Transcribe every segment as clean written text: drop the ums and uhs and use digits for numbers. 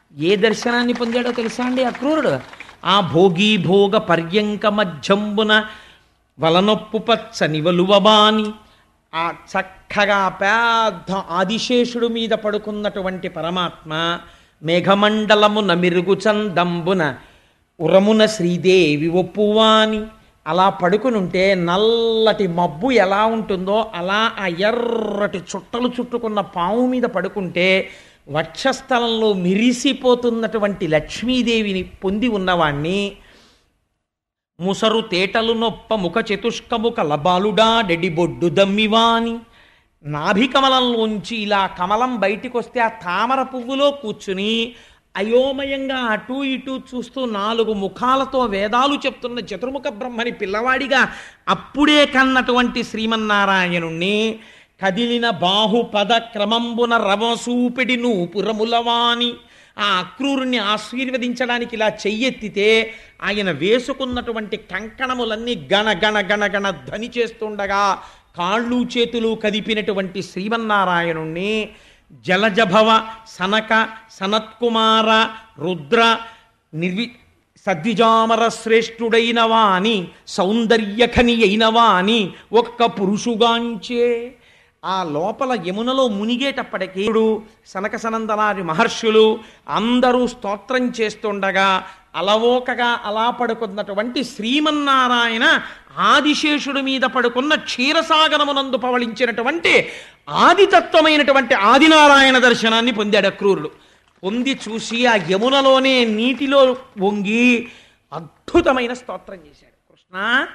ఏ దర్శనాన్ని పొందాడో తెలుసా అండి అక్రూరుడు? ఆ భోగీ భోగ పర్యంక మధ్యంబున వలనొప్పు పచ్చ నివలువబాని ఆ చక్కగా పెద్ద ఆదిశేషుడు మీద పడుకున్నటువంటి పరమాత్మ మేఘమండలమున మిరుగు చందంబున ఉరమున శ్రీదేవి ఒప్పువాని అలా పడుకునుంటే నల్లటి మబ్బు ఎలా ఉంటుందో అలా ఆ ఎర్రటి చుట్టలు చుట్టుకున్న పాము మీద పడుకుంటే వక్షస్థలంలో మిరిసిపోతున్నటువంటి లక్ష్మీదేవిని పొంది ఉన్నవాణ్ణి ముసరు తేటలు నొప్ప ముఖ చతుష్కము కలబాలుడా డెడిబొడ్డు దమ్మివాని నాభికమలంలోంచి ఇలా కమలం బయటికి వస్తే ఆ తామర పువ్వులో కూర్చుని అయోమయంగా అటూ ఇటూ చూస్తూ 4 ముఖాలతో వేదాలు చెప్తున్న చతుర్ముఖ బ్రహ్మని పిల్లవాడిగా అప్పుడే కన్నటువంటి శ్రీమన్నారాయణుణ్ణి కదిలిన బాహుపద క్రమంబున రవసూపిడి నూపురములవాని ఆ అక్రూరుణ్ణి ఆశీర్వదించడానికి ఇలా చెయ్యెత్తితే ఆయన వేసుకున్నటువంటి కంకణములన్నీ గణ గణ గణ గణ ధ్వని చేస్తుండగా కాళ్ళు చేతులు కదిపినటువంటి శ్రీమన్నారాయణుణ్ణి జలజభవ సనక సనత్కుమార రుద్ర సద్విజామర శ్రేష్ఠుడైన వాని సౌందర్యఖని అయిన వాని ఒక్క పురుషుగాంచే ఆ లోపల యమునలో మునిగేటప్పటికీ సనక సనందనాది మహర్షులు అందరూ స్తోత్రం చేస్తుండగా అలవోకగా అలా పడుకున్నటువంటి శ్రీమన్నారాయణ ఆదిశేషుడి మీద పడుకున్న క్షీరసాగరమునందు పవళించినటువంటి ఆదితత్వమైనటువంటి ఆదినారాయణ దర్శనాన్ని పొందాడు అక్రూరుడు. పొంది చూసి ఆ యమునలోనే నీటిలో వంగి అద్భుతమైన స్తోత్రం చేశాడు. కృష్ణ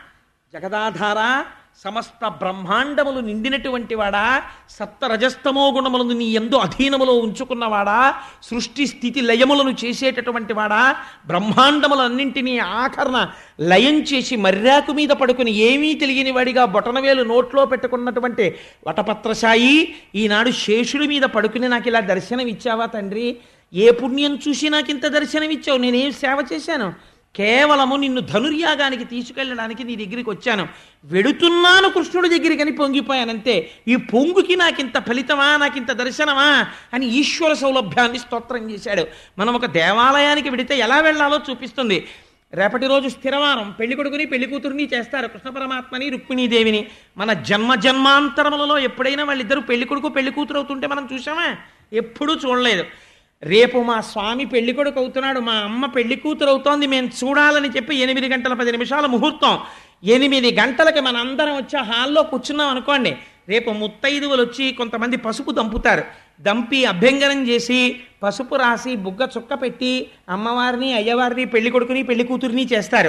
జగదాధార సమస్త బ్రహ్మాండములు నిండినటువంటి వాడా, సప్తరజస్తమో గుణములను నీ యందు అధీనములో ఉంచుకున్నవాడా, సృష్టి స్థితి లయములను చేసేటటువంటి వాడా, బ్రహ్మాండములన్నింటినీ ఆఖరణ లయం చేసి మర్యాకు మీద పడుకుని ఏమీ తెలియని వాడిగా బొటనవేలు నోట్లో పెట్టుకున్నటువంటి వటపత్రశాయి ఈనాడు శేషుడి మీద పడుకుని నాకు ఇలా దర్శనం ఇచ్చావా తండ్రి? ఏ పుణ్యం చూసి నాకు ఇంత దర్శనం ఇచ్చావు? నేనేం సేవ చేశాను? కేవలము నిన్ను ధనుర్యాగానికి తీసుకెళ్ళడానికి నీ దగ్గరికి వచ్చాను, వెడుతున్నాను కృష్ణుడి దగ్గరికి అని పొంగిపోయానంతే. ఈ పొంగుకి నాకింత ఫలితమా, నాకింత దర్శనమా అని ఈశ్వర సౌలభ్యాన్ని స్తోత్రం చేశాడు. మనం ఒక దేవాలయానికి వెడితే ఎలా వెళ్ళాలో చూపిస్తుంది. రేపటి రోజు స్థిరవారం పెళ్లి కొడుకుని పెళ్లి కూతురుని చేస్తారు, కృష్ణ పరమాత్మని రుక్మిణీదేవిని. మన జన్మాంతరములలో ఎప్పుడైనా వాళ్ళిద్దరూ పెళ్లి కొడుకు పెళ్లి కూతురు అవుతుంటే మనం చూసామా? ఎప్పుడూ చూడలేదు. రేపు మా స్వామి పెళ్లి కొడుకు అవుతున్నాడు, మా అమ్మ పెళ్లి కూతురు అవుతోంది, మేము చూడాలని చెప్పి 8 గంటల 10 నిమిషాల ముహూర్తం. 8 గంటలకి మన అందరం వచ్చి హాల్లో కూర్చున్నాం అనుకోండి. రేపు ముత్తైదువులు వచ్చి కొంతమంది పసుపు దంపుతారు, దంపి అభ్యంగనం చేసి పసుపు రాసి బుగ్గ చుక్క పెట్టి అమ్మవారిని అయ్యవారిని పెళ్లి కొడుకుని పెళ్లి కూతురిని చేస్తారు.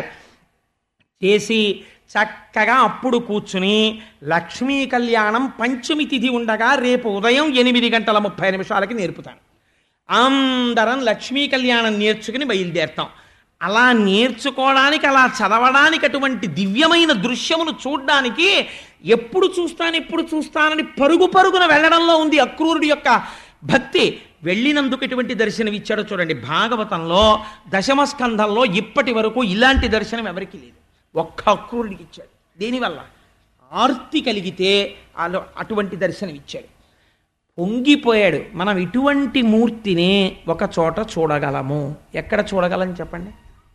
చేసి చక్కగా అప్పుడు కూర్చుని లక్ష్మీ కళ్యాణం పంచమి తిథి ఉండగా రేపు ఉదయం 8 గంటల 30 నిమిషాలకి నేర్పుతాను. అందరం లక్ష్మీ కళ్యాణం నేర్చుకుని బయలుదేరుతాం. అలా నేర్చుకోవడానికి, అలా చదవడానికి, అటువంటి దివ్యమైన దృశ్యమును చూడ్డానికి ఎప్పుడు చూస్తానని పరుగు పరుగున వెళ్ళడంలో ఉంది అక్రూరుడి యొక్క భక్తి. వెళ్ళినందుకు ఎటువంటి దర్శనం ఇచ్చాడో చూడండి. భాగవతంలో 10వ స్కంధంలో ఇప్పటి వరకు ఇలాంటి దర్శనం ఎవరికీ లేదు, ఒక్క అక్రూరుడికి ఇచ్చాడు. దేనివల్ల? ఆర్తి కలిగితే అటువంటి దర్శనం ఇచ్చాడు. పొంగిపోయాడు. మనం ఇటువంటి మూర్తిని ఒక చోట చూడగలము. ఎక్కడ చూడగలం చెప్పండి?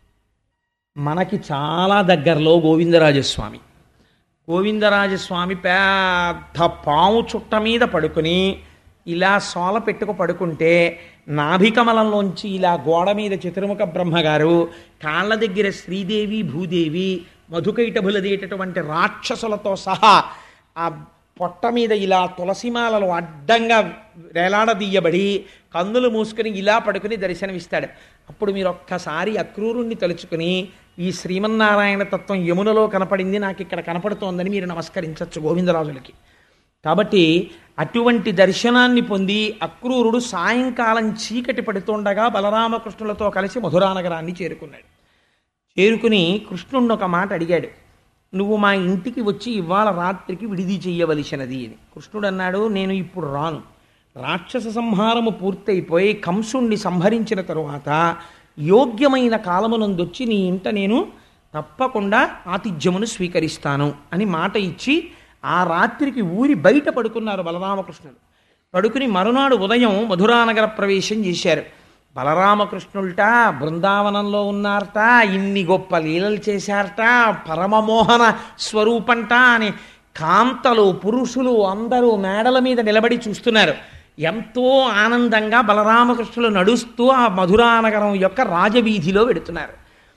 మనకి చాలా దగ్గరలో గోవిందరాజస్వామి. గోవిందరాజస్వామి పెద్ద పాము చుట్ట మీద పడుకుని ఇలా సోల పెట్టుకు పడుకుంటే నాభికమలంలోంచి ఇలా గోడ మీద చతుర్ముఖ బ్రహ్మగారు, కాళ్ళ దగ్గర శ్రీదేవి భూదేవి మధుకైటభులదేటటువంటి రాక్షసులతో సహా ఆ పొట్ట మీద ఇలా తులసిమాలలో అడ్డంగా వేలాడదీయబడి కన్నులు మూసుకుని ఇలా పడుకుని దర్శనమిస్తాడు. అప్పుడు మీరు ఒక్కసారి అక్రూరుణ్ణి తలుచుకుని ఈ శ్రీమన్నారాయణ తత్వం యమునలో కనపడింది, నాకు ఇక్కడ కనపడుతోందని మీరు నమస్కరించవచ్చు గోవిందరాజులకి. కాబట్టి అటువంటి దర్శనాన్ని పొంది అక్రూరుడు సాయంకాలం చీకటి పడుతుండగా బలరామకృష్ణులతో కలిసి మధురానగరాన్ని చేరుకున్నాడు. చేరుకుని కృష్ణుణ్ణి ఒక మాట అడిగాడు, నువ్వు మా ఇంటికి వచ్చి ఇవాళ రాత్రికి విడిది చెయ్యవలసినది అని. కృష్ణుడు అన్నాడు, నేను ఇప్పుడు రాను. రాక్షస సంహారము పూర్తయిపోయి కంసుణ్ణి సంహరించిన తరువాత యోగ్యమైన కాలమునందొచ్చి నీ ఇంట నేను తప్పకుండా ఆతిథ్యమును స్వీకరిస్తాను అని మాట ఇచ్చి ఆ రాత్రికి ఊరి బయట పడుకున్నారు బలరామకృష్ణుడు. పడుకుని మరునాడు ఉదయం మధురానగర ప్రవేశం చేశారు. బలరామకృష్ణుల్ట బృందావనంలో ఉన్నారట, ఇన్ని గొప్ప లీలలు చేశారట, పరమమోహన స్వరూపంట అని కాంతలు పురుషులు అందరూ మేడల మీద నిలబడి చూస్తున్నారు. ఎంతో ఆనందంగా బలరామకృష్ణులు నడుస్తూ ఆ మధురానగరం యొక్క రాజవీధిలో వెడుతున్నారు.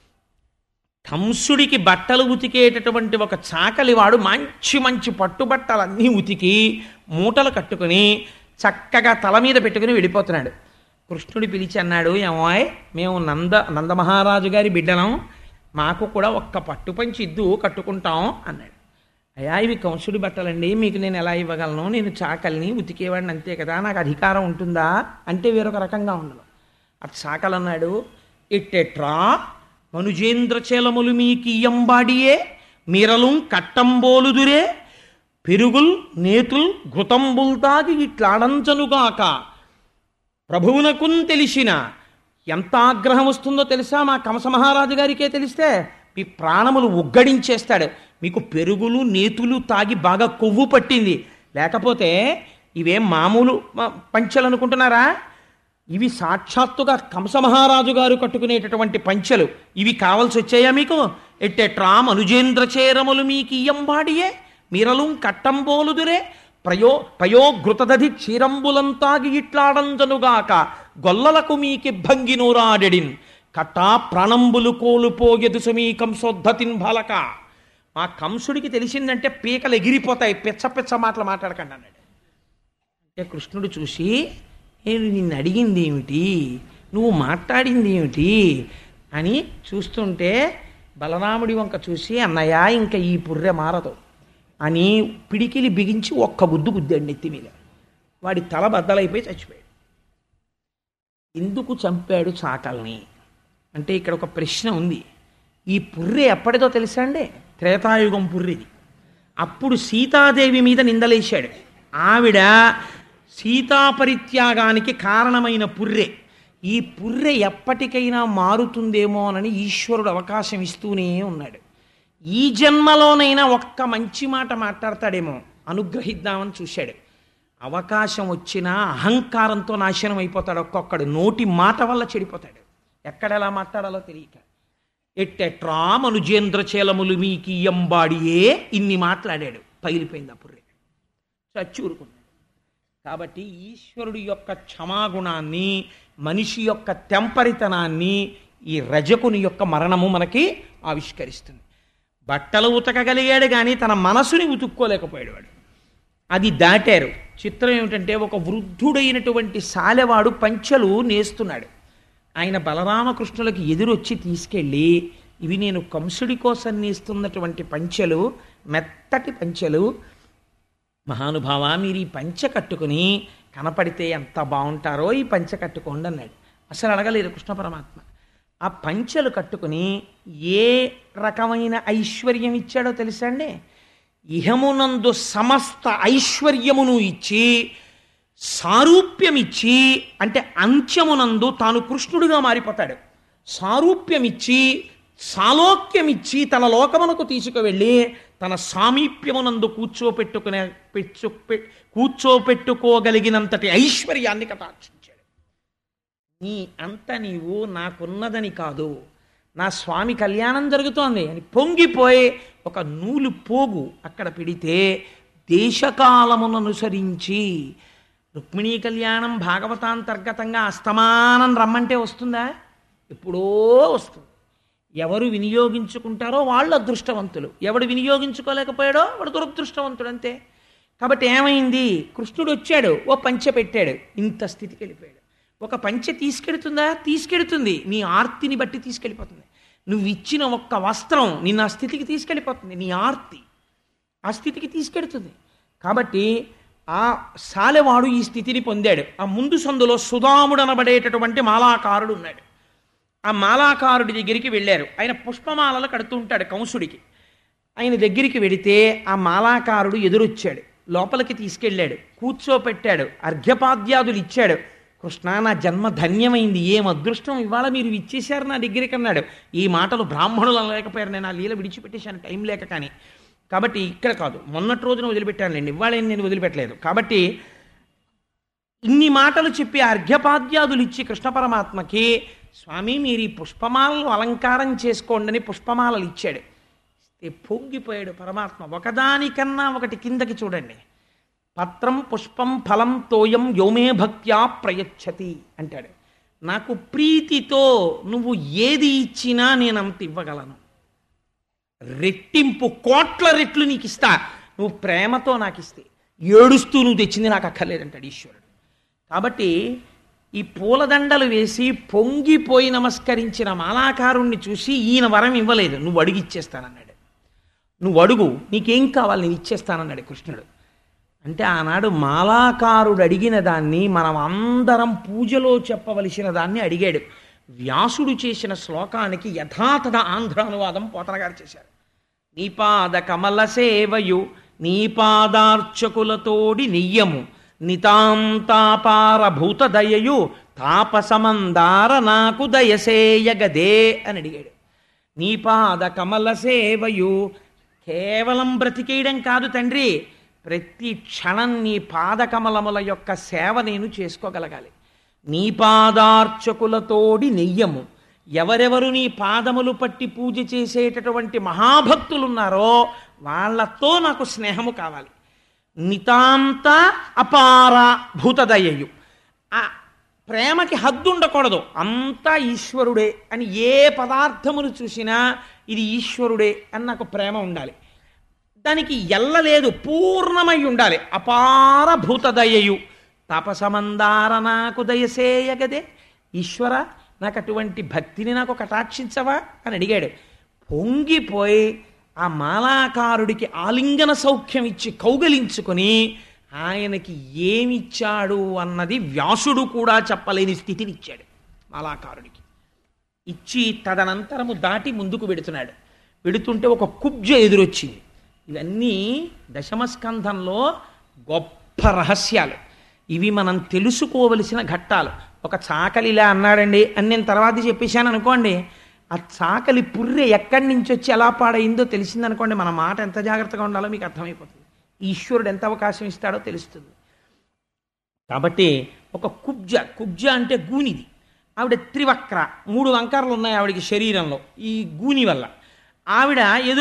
కంసుడికి బట్టలు ఉతికేటటువంటి ఒక చాకలివాడు మంచి మంచి పట్టుబట్టలన్నీ ఉతికి మూటలు కట్టుకుని చక్కగా తల మీద పెట్టుకుని వెళ్ళిపోతున్నాడు. కృష్ణుడి పిలిచి అన్నాడు, ఏమాయ్, మేము నందమహారాజు గారి బిడ్డలం, మాకు కూడా ఒక్క పట్టుపంచి ఇద్దు, కట్టుకుంటాం అన్నాడు. అయ్యా, ఇవి కంసుడి బట్టలండి, మీకు నేను ఎలా ఇవ్వగలను, నేను చాకల్ని ఉతికేవాడిని అంతే కదా, నాకు అధికారం ఉంటుందా అంటే వేరొక రకంగా ఉండదు. అటు చాకలు అన్నాడు, ఇట్టెట్రా మనుజేంద్రచేలములు మీకియ్యంబాడియే మీరలు కట్టంబోలుదురే పెరుగుల్ నేతుల్ ఘృతంబుల్ తాగి ఇట్లాడంచనుగాక ప్రభువునకున్ తెలిసిన. ఎంత ఆగ్రహం వస్తుందో తెలుసా మా కంస మహారాజు గారికే తెలిస్తే, మీ ప్రాణములు ఉగ్గడించేస్తాడు. మీకు పెరుగులు నేతులు తాగి బాగా కొవ్వు పట్టింది, లేకపోతే ఇవేం మామూలు పంచెలు అనుకుంటున్నారా? ఇవి సాక్షాత్తుగా కంస మహారాజు గారు కట్టుకునేటటువంటి పంచెలు. ఇవి కావాల్సి వచ్చాయా మీకు? ఎట్టెట్రా మనుజేంద్రచేరములు మీకు ఇయ్యంబాడియే మీరలు కట్టంబోలుదురే పయోఘృతదధి క్షీరంబులంతాగి ఇట్లాడంజనుగాక గొల్లలకు మీకిబ్బంగి నూరాడెడిన్ కట్టా ప్రాణంబులు కోలుపోయెదు సమీ కంసోద్ధతిన్ బాలక. మా కంసుడికి తెలిసిందంటే పీకలు ఎగిరిపోతాయి, పిచ్చ పిచ్చ మాటలు మాట్లాడకండి అన్నాడు. అంటే కృష్ణుడు చూసి, నేను నిన్ను అడిగింది ఏమిటి, నువ్వు మాట్లాడింది ఏమిటి అని చూస్తుంటే బలరాముడి వంక చూసి, అన్నయ్య ఇంకా ఈ పుర్రె మారదు అని పిడికిలి బిగించి ఒక్క గుద్దాడు నెత్తి మీద. వాడి తల బద్దలైపోయి చచ్చిపోయాడు. ఎందుకు చంపాడు చాకల్ని అంటే ఇక్కడ ఒక ప్రశ్న ఉంది. ఈ పుర్రె ఎప్పటిదో తెలుసా అండి? త్రేతాయుగం పుర్రెది. అప్పుడు సీతాదేవి మీద నిందలేశాడు. ఆవిడ సీతాపరిత్యాగానికి కారణమైన పుర్రె. ఈ పుర్రె ఎప్పటికైనా మారుతుందేమోనని ఈశ్వరుడు అవకాశం ఇస్తూనే ఉన్నాడు. ఈ జన్మలోనైనా ఒక్క మంచి మాట మాట్లాడతాడేమో అనుగ్రహిద్దామని చూశాడు. అవకాశం వచ్చినా అహంకారంతో నాశనం అయిపోతాడు. ఒక్కొక్కడు నోటి మాట వల్ల చెడిపోతాడు, ఎక్కడెలా మాట్లాడాలో తెలియక. ఎట్టెట్రా మనుజేంద్రచేలములు మీకి ఎంబాడియే ఇన్ని మాట్లాడాడు. పగిలిపోయింది ఆ పుర్రె, చచ్చి ఊరుకున్నాడు. కాబట్టి ఈశ్వరుడి యొక్క క్షమాగుణాన్ని, మనిషి యొక్క తెంపరితనాన్ని ఈ రజకుని యొక్క మరణము మనకి ఆవిష్కరిస్తుంది. బట్టలు ఉతకగలిగాడు కానీ తన మనసుని ఉతుక్కోలేకపోయాడు వాడు. అది దాటారు. చిత్రం ఏమిటంటే, ఒక వృద్ధుడైనటువంటి సాలెవాడు పంచెలు నేస్తున్నాడు. ఆయన బలరామకృష్ణులకి ఎదురొచ్చి తీసుకెళ్ళి, ఇవి నేను కంసుడి కోసం నేస్తున్నటువంటి పంచెలు, మెత్తటి పంచెలు, మహానుభావ మీరు ఈ పంచె కట్టుకుని కనపడితే ఎంత బాగుంటారో ఈ పంచె కట్టుకోండి అన్నాడు. అసలు అడగలేదు కృష్ణ పరమాత్మ. ఆ పంచెలు కట్టుకుని ఏ రకమైన ఐశ్వర్యం ఇచ్చాడో తెలుసా అండి? ఇహమునందు సమస్త ఐశ్వర్యమును ఇచ్చి, సారూప్యమిచ్చి, అంటే అంత్యమునందు తాను కృష్ణుడిగా మారిపోతాడు. సారూప్యమిచ్చి, సాలోక్యమిచ్చి తన లోకమునకు తీసుకువెళ్ళి తన సామీప్యమునందు కూర్చోపెట్టుకోగలిగినంతటి ఐశ్వర్యాన్ని కటాక్షించాడు. నీ అంత నీవు నాకున్నదని కాదు, నా స్వామి కళ్యాణం జరుగుతోంది అని పొంగిపోయి ఒక నూలు పోగు అక్కడ పెడితే దేశకాలముననుసరించి రుక్మిణీ కళ్యాణం భాగవతాంతర్గతంగా అస్తమానం రమ్మంటే వస్తుందా? ఎప్పుడో వస్తుంది. ఎవరు వినియోగించుకుంటారో వాళ్ళు అదృష్టవంతులు, ఎవడు వినియోగించుకోలేకపోయాడో వాడు దురదృష్టవంతుడు అంతే. కాబట్టి ఏమైంది? కృష్ణుడు వచ్చాడు, ఓ పంచె పెట్టాడు, ఇంత స్థితికి వెళ్ళిపోయాడు. ఒక పంచె తీసుకెడుతుందా? తీసుకెడుతుంది. నీ ఆర్తిని బట్టి తీసుకెళ్ళిపోతుంది. నువ్వు ఇచ్చిన ఒక్క వస్త్రం నిన్న ఆ స్థితికి తీసుకెళ్ళిపోతుంది. నీ ఆర్తి ఆ స్థితికి తీసుకెడుతుంది. కాబట్టి ఆ సాలెవాడు ఈ స్థితిని పొందాడు. ఆ ముందు సందులో సుధాముడు అనబడేటటువంటి మాలాకారుడు ఉన్నాడు. ఆ మాలాకారుడి దగ్గరికి వెళ్ళారు. ఆయన పుష్పమాలలు కడుతూ ఉంటాడు కంసుడికి. ఆయన దగ్గరికి వెడితే ఆ మాలాకారుడు ఎదురొచ్చాడు, లోపలికి తీసుకెళ్ళాడు, కూర్చోపెట్టాడు, అర్ఘ్యపాద్యాదులు ఇచ్చాడు. కృష్ణ, నా జన్మ ధన్యమైంది, ఏం అదృష్టం ఇవాళ మీరు ఇచ్చేశారు నా దగ్గరికి అన్నాడు. ఈ మాటలు బ్రాహ్మణులు అనలేకపోయారు, నేను ఆ లీల విడిచిపెట్టేశాను టైం లేక. కానీ కాబట్టి ఇక్కడ కాదు, మొన్నటి రోజున వదిలిపెట్టానులేండి, ఇవాళ నేను వదిలిపెట్టలేదు. కాబట్టి ఇన్ని మాటలు చెప్పి అర్ఘ్యపాద్యాదులు ఇచ్చి కృష్ణ పరమాత్మకి, స్వామి మీరు ఈ పుష్పమాలను అలంకారం చేసుకోండి అని పుష్పమాలలు ఇచ్చాడు. పొంగిపోయాడు పరమాత్మ. ఒకదానికన్నా ఒకటి కిందకి చూడండి. పత్రం పుష్పం ఫలం తోయం యోమే భక్త్యా ప్రయచ్చతి అంటాడు. నాకు ప్రీతితో నువ్వు ఏది ఇచ్చినా నేను అంత ఇవ్వగలను, రెట్టింపు కోట్ల రెట్లు నీకు ఇస్తా, నువ్వు ప్రేమతో నాకు ఇస్తే. ఏడుస్తూ నువ్వు తెచ్చింది నాకు అక్కర్లేదంటాడు ఈశ్వరుడు. కాబట్టి ఈ పూలదండలు వేసి పొంగిపోయి నమస్కరించిన మాలాకారుణ్ణి చూసి ఈయన వరం ఇవ్వలేదు, నువ్వు అడిగి ఇచ్చేస్తానన్నాడు. నువ్వు అడుగు, నీకేం కావాలి నేను ఇచ్చేస్తానన్నాడు కృష్ణుడు. అంటే ఆనాడు మాలాకారుడు అడిగిన దాన్ని మనం అందరం పూజలో చెప్పవలసిన దాన్ని అడిగాడు. వ్యాసుడు చేసిన శ్లోకానికి యథాతథ ఆంధ్రానువాదం పోతన గారు చేశారు. నీపాద కమల సేవయు నీపాదార్చకులతోడి నియ్యము నితాంతాపార భూత దయయు తాపసమందార నాకు దయసేయగదే అని అడిగాడు. నీపాద కమల సేవయు కేవలం బ్రతికేయడం కాదు తండ్రి, ప్రతి క్షణం నీ పాదకమలముల యొక్క సేవ నేను చేసుకోగలగాలి. నీ పాదార్చకులతోడి నెయ్యము, ఎవరెవరు నీ పాదములు పట్టి పూజ చేసేటటువంటి మహాభక్తులున్నారో వాళ్ళతో నాకు స్నేహము కావాలి. నితాంత అపార భూతదయయు, ఆ ప్రేమకి హద్దు ఉండకూడదు, అంతా ఈశ్వరుడే అని ఏ పదార్థమును చూసినా ఇది ఈశ్వరుడే అని నాకు ప్రేమ ఉండాలి. దానికి ఎల్లలేదు, పూర్ణమై ఉండాలి. అపార భూతదయయు తపసమందార నాకు దయసేయగదే, ఈశ్వర నాకు అటువంటి భక్తిని నాకు కటాక్షించవా అని అడిగాడు. పొంగిపోయి ఆ మాలాకారుడికి ఆలింగన సౌఖ్యం ఇచ్చి కౌగలించుకొని ఆయనకి ఏమిచ్చాడు అన్నది వ్యాసుడు కూడా చెప్పలేని స్థితినిచ్చాడు మాలాకారుడికి. ఇచ్చి తదనంతరము దాటి ముందుకు వెడుతున్నాడు. వెడుతుంటే ఒక కుబ్జ ఎదురొచ్చింది. ఇవన్నీ దశమస్కంధంలో గొప్ప రహస్యాలు. ఇవి మనం తెలుసుకోవలసిన ఘట్టాలు. ఒక చాకలి ఇలా అన్నాడండి అని నేను తర్వాత చెప్పేశాను అనుకోండి, ఆ చాకలి పుర్రె ఎక్కడి నుంచి వచ్చి ఎలా పాడైందో తెలిసిందనుకోండి, మన మాట ఎంత జాగ్రత్తగా ఉండాలో మీకు అర్థమైపోతుంది. ఈశ్వరుడు ఎంత అవకాశం ఇస్తాడో తెలుస్తుంది. కాబట్టి ఒక కుబ్జ అంటే గూనిది. ఆవిడ త్రివక్ర, 3 వంకరలు ఉన్నాయి ఆవిడికి శరీరంలో ఈ గూని వల్ల. ఆవిడ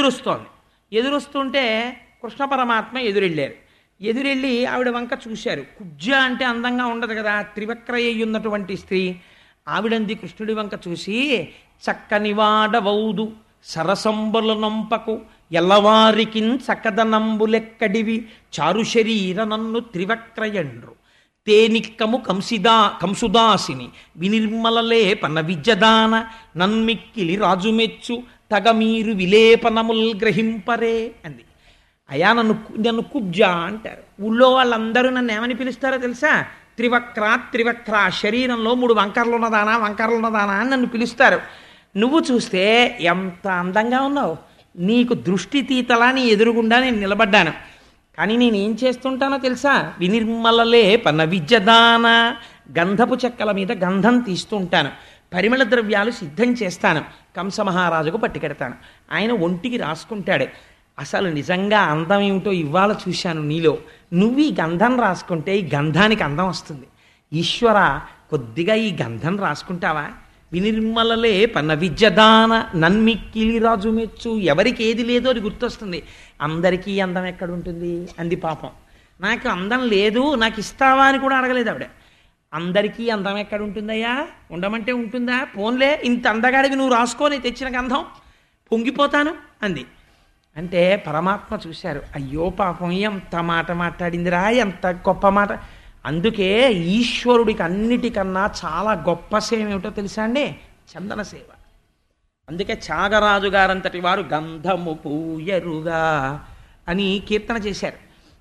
ఎదురొస్తుంటే కృష్ణ పరమాత్మ ఎదురెళ్ళి ఆవిడ వంక చూశారు. కుబ్జ అంటే అందంగా ఉండదు కదా, త్రివక్ర అయి ఉన్నటువంటి స్త్రీ. ఆవిడంది కృష్ణుడి వంక చూసి, చక్కని వాడవౌదు సరసంబుల నంపకు ఎల్లవారికిన్ చక్కదనంబులెక్కడివి చారు శరీర నన్ను త్రివక్రయండ్రు తేనిక్కము కంసుదాసిని వినిర్మలలే పన విద్యదాన నన్మిక్కిలి రాజుమెచ్చు తగ మీరు విలేపనముల్ గ్రహింపరే అంది. అయా నన్ను కుబ్జ అంటారు. ఊళ్ళో వాళ్ళందరూ నన్ను ఏమని పిలుస్తారో తెలుసా? త్రివక్ర, శరీరంలో 3 వంకరలు ఉన్నదానా అని నన్ను పిలుస్తారు. నువ్వు చూస్తే ఎంత అందంగా ఉన్నావు, నీకు దృష్టి తీతలా నీ ఎదురుగుండా నేను నిలబడ్డాను. కానీ నేనేం చేస్తుంటానో తెలుసా? వినిర్మలలే పన విద్యదాన, గంధపు చెక్కల మీద గంధం తీస్తుంటాను, పరిమళ ద్రవ్యాలు సిద్ధం చేస్తాను, కంసమహారాజుకు పట్టుకెడతాను, ఆయన ఒంటికి రాసుకుంటాడు. అసలు నిజంగా అందం ఏమిటో ఇవాళ చూశాను నీలో. నువ్వు ఈ గంధం రాసుకుంటే ఈ గంధానికి అందం వస్తుంది. ఈశ్వర, కొద్దిగా ఈ గంధం రాసుకుంటావా? వినిర్మలలే పన్న విద్యదాన నన్మిక్కిలి రాజు మెచ్చు. ఎవరికి ఏది లేదో అది గుర్తొస్తుంది. అందరికీ అందం ఎక్కడుంటుంది అంది పాపం. నాకు అందం లేదు, నాకు ఇస్తావా అని కూడా అడగలేదు ఆవిడ. అందరికీ అందం ఎక్కడుంటుందయ్యా? ఉండమంటే ఉంటుందా? పోన్లే, ఇంత అందగాడికి నువ్వు రాసుకొని తెచ్చిన గంధం పొంగిపోతాను అంది. అంటే పరమాత్మ చూశారు, అయ్యో పాపం ఎంత మాట మాట్లాడిందిరా, ఎంత గొప్ప మాట. అందుకే ఈశ్వరుడికి అన్నిటికన్నా చాలా గొప్ప సేవ ఏమిటో తెలుసా అండి? చందన సేవ. అందుకే త్యాగరాజు గారంతటి వారు గంధము పూయరుగా అని కీర్తన చేశారు.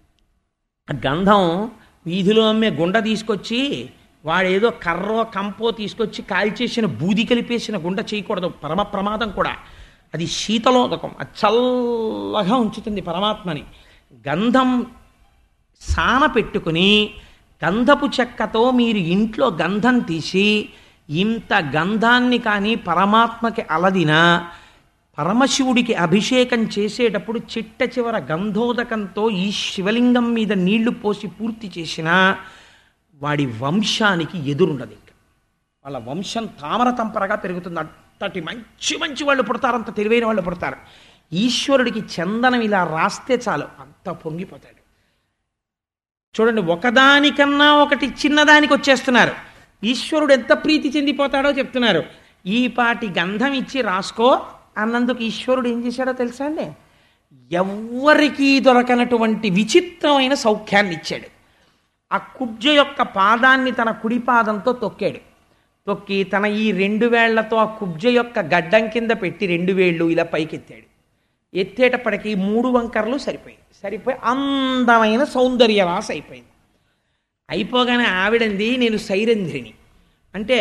గంధం వీధిలో అమ్మే గుండ తీసుకొచ్చి వాడేదో కర్రో కంపో తీసుకొచ్చి కాల్చేసిన బూది కలిపేసిన గుండ చేయకూడదు, పరమ ప్రమాదం కూడా. అది శీతలోదకం, అది చల్లగా ఉంచుతుంది పరమాత్మని. గంధం సాన పెట్టుకుని గంధపు చెక్కతో మీరు ఇంట్లో గంధం తీసి ఇంత గంధాన్ని కానీ పరమాత్మకి అలదిన పరమశివుడికి అభిషేకం చేసేటప్పుడు చిట్ట చివర గంధోదకంతో ఈ శివలింగం మీద నీళ్లు పోసి పూర్తి చేసిన వాడి వంశానికి ఎదురుండదు. ఇంకా వాళ్ళ వంశం తామర తంపరగా పెరుగుతుంది. అంతటి మంచి మంచి వాళ్ళు పుడతారు, అంత తెలివైన వాళ్ళు పుడతారు. ఈశ్వరుడికి చందనం ఇలా రాస్తే చాలు అంత పొంగిపోతాడు. చూడండి, ఒకదానికన్నా ఒకటి చిన్నదానికి వచ్చేస్తున్నారు. ఈశ్వరుడు ఎంత ప్రీతి చెందిపోతాడో చెప్తున్నారు. ఈ పాటి గంధం ఇచ్చి రాసుకో అన్నందుకు ఈశ్వరుడు ఏం చేశాడో తెలుసా అండి? ఎవ్వరికీ దొరకనటువంటి విచిత్రమైన సౌఖ్యాన్ని ఇచ్చాడు. ఆ కుబ్జ యొక్క పాదాన్ని తన కుడి పాదంతో తొక్కాడు. తొక్కి తన ఈ 2 వేళ్లతో ఆ కుబ్జ యొక్క గడ్డం కింద పెట్టి 2 వేళ్ళు ఇలా పైకెత్తాడు. ఎత్తేటప్పటికి 3 వంకర్లు సరిపోయి అందమైన సౌందర్య రాశ అయిపోయింది. అయిపోగానే ఆవిడంది, నేను సైరంధ్రిని అంటే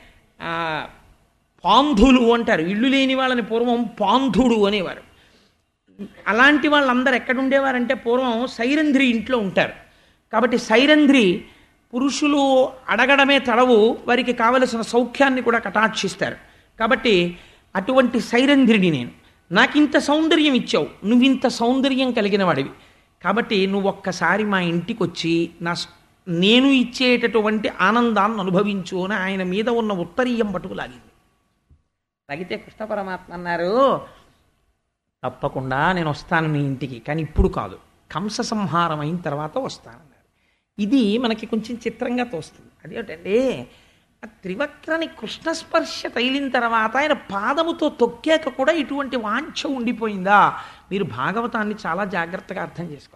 పాంధులు అంటారు. ఇల్లు లేని వాళ్ళని పూర్వం పాంధుడు అనేవారు. అలాంటి వాళ్ళందరూ ఎక్కడుండేవారంటే పూర్వం సైరంధ్రి ఇంట్లో ఉంటారు. కాబట్టి సైరంధ్రి పురుషులు అడగడమే తడవు, వారికి కావలసిన సౌఖ్యాన్ని కూడా కటాక్షిస్తారు. కాబట్టి అటువంటి సైరంధ్రిని నేను. నాకింత సౌందర్యం ఇచ్చావు, నువ్వింత సౌందర్యం కలిగిన వాడివి, కాబట్టి నువ్వు ఒక్కసారి మా ఇంటికి వచ్చి నేను ఇచ్చేటటువంటి ఆనందాన్ని అనుభవించు అని ఆయన మీద ఉన్న ఉత్తరీయం పట్టుకు లాగింది. లాగితే కృష్ణ పరమాత్మ అన్నారు, తప్పకుండా నేను వస్తాను మీ ఇంటికి, కానీ ఇప్పుడు కాదు, కంస సంహారం అయిన తర్వాత వస్తానన్నారు. ఇది మనకి కొంచెం చిత్రంగా తోస్తుంది. అదేంటండి, ఆ త్రివక్రని కృష్ణస్పర్శ తగిలిన తర్వాత ఆయన పాదముతో తొక్కాక కూడా ఇటువంటి వాంఛ ఉండిపోయిందా? మీరు భాగవతాన్ని చాలా జాగ్రత్తగా అర్థం చేసుకోవాలి.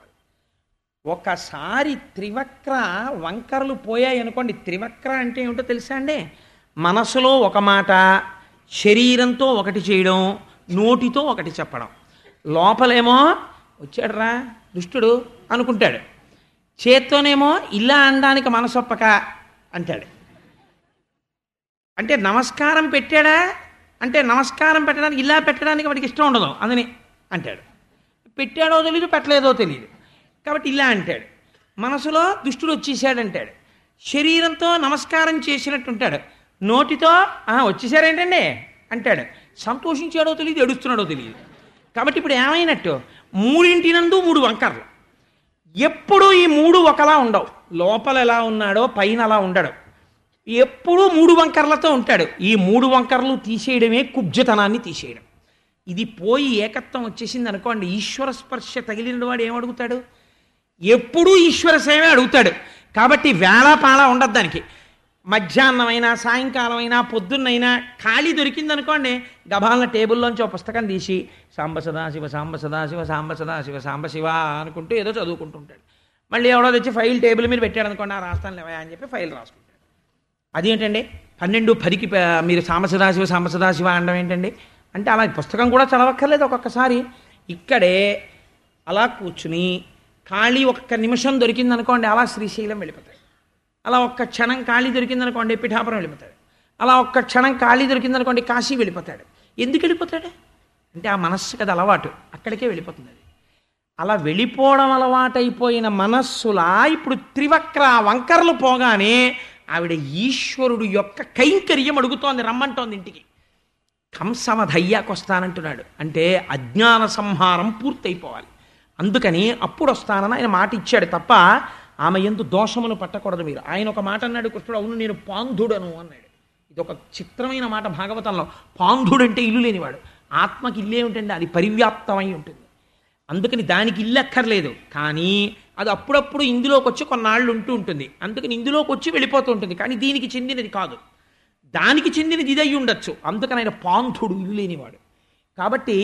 ఒకసారి త్రివక్ర వంకరలు పోయాయి అనుకోండి. త్రివక్ర అంటే ఏమిటో తెలుసా అండి? మనసులో ఒక మాట, శరీరంతో ఒకటి చేయడం, నోటితో ఒకటి చెప్పడం. లోపలేమో వచ్చాడరా దుష్టుడు అనుకుంటాడు, చేత్తోనేమో ఇలా అనడానికి మనసొప్పక అంటాడు. అంటే నమస్కారం పెట్టాడా అంటే నమస్కారం పెట్టడానికి ఇలా పెట్టడానికి వాడికి ఇష్టం ఉండదు అందుని అంటాడు. పెట్టాడో తెలియదు, పెట్టలేదో తెలియదు, కాబట్టి ఇలా అంటాడు. మనసులో దుష్టుడు వచ్చేసాడంటాడు. శరీరంతో నమస్కారం చేసినట్టు ఉంటాడు, నోటితో వచ్చేసారేంటండి అంటాడు. సంతోషించాడో తెలియదు, ఏడుస్తున్నాడో తెలియదు. కాబట్టి ఇప్పుడు ఏమైనట్టు? 3 నందు 3 వంకర్లు. ఎప్పుడూ ఈ 3 ఒకలా ఉండవు. లోపల ఎలా ఉన్నాడో పైన అలా ఉండడు. ఎప్పుడూ 3 వంకర్లతో ఉంటాడు. ఈ 3 వంకర్లు తీసేయడమే కుబ్జతనాన్ని తీసేయడం. ఇది పోయి ఏకత్వం వచ్చేసింది అనుకోండి, ఈశ్వర స్పర్శ తగిలిన వాడు ఏమడుగుతాడు? ఎప్పుడూ ఈశ్వర సేవే అడుగుతాడు. కాబట్టి వేళాపాళ ఉండదు దానికి. మధ్యాహ్నమైనా సాయంకాలమైనా పొద్దున్నైనా ఖాళీ దొరికిందనుకోండి, గభాలన టేబుల్లోంచి ఒక పుస్తకం తీసి సాంబ సదాశివ సాంబ సదాశివ సాంబ సదాశివ సాంబశివ అనుకుంటూ ఏదో చదువుకుంటూ ఉంటాడు. మళ్ళీ ఎవడో తెచ్చి ఫైల్ టేబుల్ మీద పెట్టాడు అనుకోండి, ఆ రాస్తాను లేవా అని చెప్పి ఫైల్ రాసుకుంటాడు. అదేంటండి 12:10కి మీరు సాంబ సదాశివ అనడం ఏంటండి అంటే, అలా పుస్తకం కూడా చదవక్కర్లేదు. ఒక్కొక్కసారి ఇక్కడే అలా కూర్చుని ఖాళీ 1 నిమిషం దొరికిందనుకోండి, అలా శ్రీశైలం వెళ్ళిపోతాడు. అలా 1 క్షణం ఖాళీ దొరికిందనుకోండి, పిఠాపురం వెళ్ళిపోతాడు. అలా 1 క్షణం ఖాళీ దొరికిందనుకోండి, కాశీ వెళ్ళిపోతాడు. ఎందుకు వెళ్ళిపోతాడు అంటే ఆ మనస్సుకి అది అలవాటు, అక్కడికే వెళ్ళిపోతుంది అది. అలా వెళ్ళిపోవడం అలవాటైపోయిన మనస్సులా ఇప్పుడు త్రివక్ర వంకరలు పోగానే ఆవిడ ఈశ్వరుడు యొక్క కైంకర్యం అడుగుతోంది, రమ్మంటోంది ఇంటికి. కంసవధయ్యాకు వస్తానంటున్నాడు అంటే అజ్ఞాన సంహారం పూర్తయిపోవాలి. అందుకని అప్పుడు వస్తానని ఆయన మాట ఇచ్చాడు తప్ప ఆమె యందు దోషమును పట్టకూడదు మీరు. ఆయన ఒక మాట అన్నాడు కృష్ణుడు, అవును నేను పాంధుడను అన్నాడు. ఇది ఒక చిత్రమైన మాట భాగవతంలో. పాంధుడంటే ఇల్లు లేనివాడు. ఆత్మకి ఇల్లే ఉంటుంది, అది పరివ్యాప్తమై ఉంటుంది. అందుకని దానికి ఇల్లు అక్కర్లేదు, కానీ అది అప్పుడప్పుడు ఇందులోకి వచ్చి కొన్నాళ్ళు ఉంటూ ఉంటుంది. అందుకని ఇందులోకి వచ్చి వెళ్ళిపోతూ ఉంటుంది, కానీ దీనికి చెందినది కాదు. దానికి చెందినది ఇదై ఉండొచ్చు. అందుకని ఆయన పాంధుడు, ఇల్లు లేనివాడు. కాబట్టి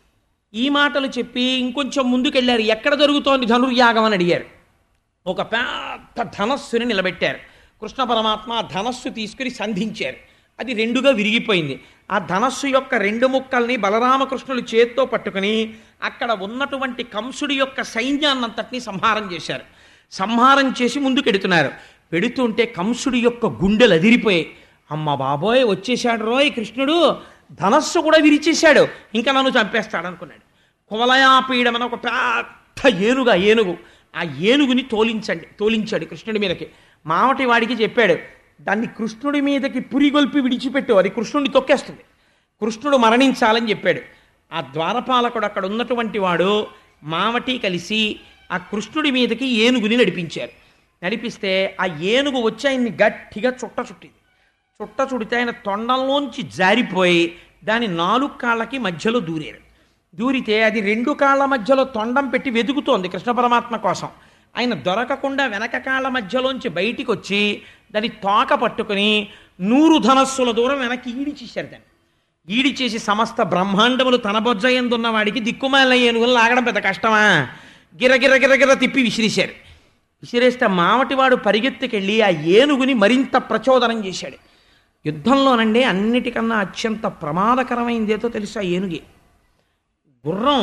ఈ మాటలు చెప్పి ఇంకొంచెం ముందుకెళ్ళారు. ఎక్కడ జరుగుతోంది ధనుర్యాగం అని అడిగారు. ఒక పెద్ద ధనస్సుని నిలబెట్టారు. కృష్ణ పరమాత్మ ఆ ధనస్సు తీసుకుని సంధించారు. అది 2గా విరిగిపోయింది. ఆ ధనస్సు యొక్క 2 ముక్కల్ని బలరామకృష్ణులు చేత్తో పట్టుకుని అక్కడ ఉన్నటువంటి కంసుడి యొక్క సైన్యాన్నంతటినీ సంహారం చేశారు. సంహారం చేసి ముందుకెడుతున్నారు. పెడుతుంటే కంసుడి యొక్క గుండెలు అదిరిపోయాయి. అమ్మ బాబోయ్, వచ్చేశాడు రోయ్ కృష్ణుడు, ధనస్సు కూడా విరిచేశాడు, ఇంకా నన్ను చంపేస్తాడు అనుకున్నాడు. కువలయాపీడమని ఒక పెద్ద ఏనుగు, ఆ ఏనుగుని తోలించాడు కృష్ణుడి మీదకి. మావటి వాడికి చెప్పాడు, దాన్ని కృష్ణుడి మీదకి పురిగొల్పి విడిచిపెట్టు, అది కృష్ణుడిని తొక్కేస్తుంది, కృష్ణుడు మరణించాలని చెప్పాడు. ఆ ద్వారపాలకుడు అక్కడ ఉన్నటువంటి వాడు మావటి కలిసి ఆ కృష్ణుడి మీదకి ఏనుగుని నడిపించారు. నడిపిస్తే ఆ ఏనుగు వచ్చి ఆయన్ని గట్టిగా చుట్టింది. చుడితే ఆయన తొండంలోంచి జారిపోయి దాని 4 కాళ్ళకి మధ్యలో దూరితే అది 2 కాళ్ళ మధ్యలో తొండం పెట్టి వెతుకుతోంది కృష్ణ పరమాత్మ కోసం. ఆయన దొరకకుండా వెనక కాళ్ళ మధ్యలోంచి బయటికి వచ్చి దాని తోక పట్టుకుని 100 ధనస్సుల దూరం వెనక్కి ఈడిచేశారు. దాన్ని ఈడిచేసి సమస్త బ్రహ్మాండములు తన బొజ్జ ఎందున్న వాడికి దిక్కుమాల ఏనుగులు లాగడం పెద్ద కష్టమా, గిరగిర తిప్పి విసిరేశారు. విసిరేస్తే మావటివాడు పరిగెత్తుకెళ్ళి ఆ ఏనుగుని మరింత ప్రచోదనం చేశాడు. యుద్ధంలోనండి అన్నిటికన్నా అత్యంత ప్రమాదకరమైందేదో తెలుసా ఏనుగే. గుర్రం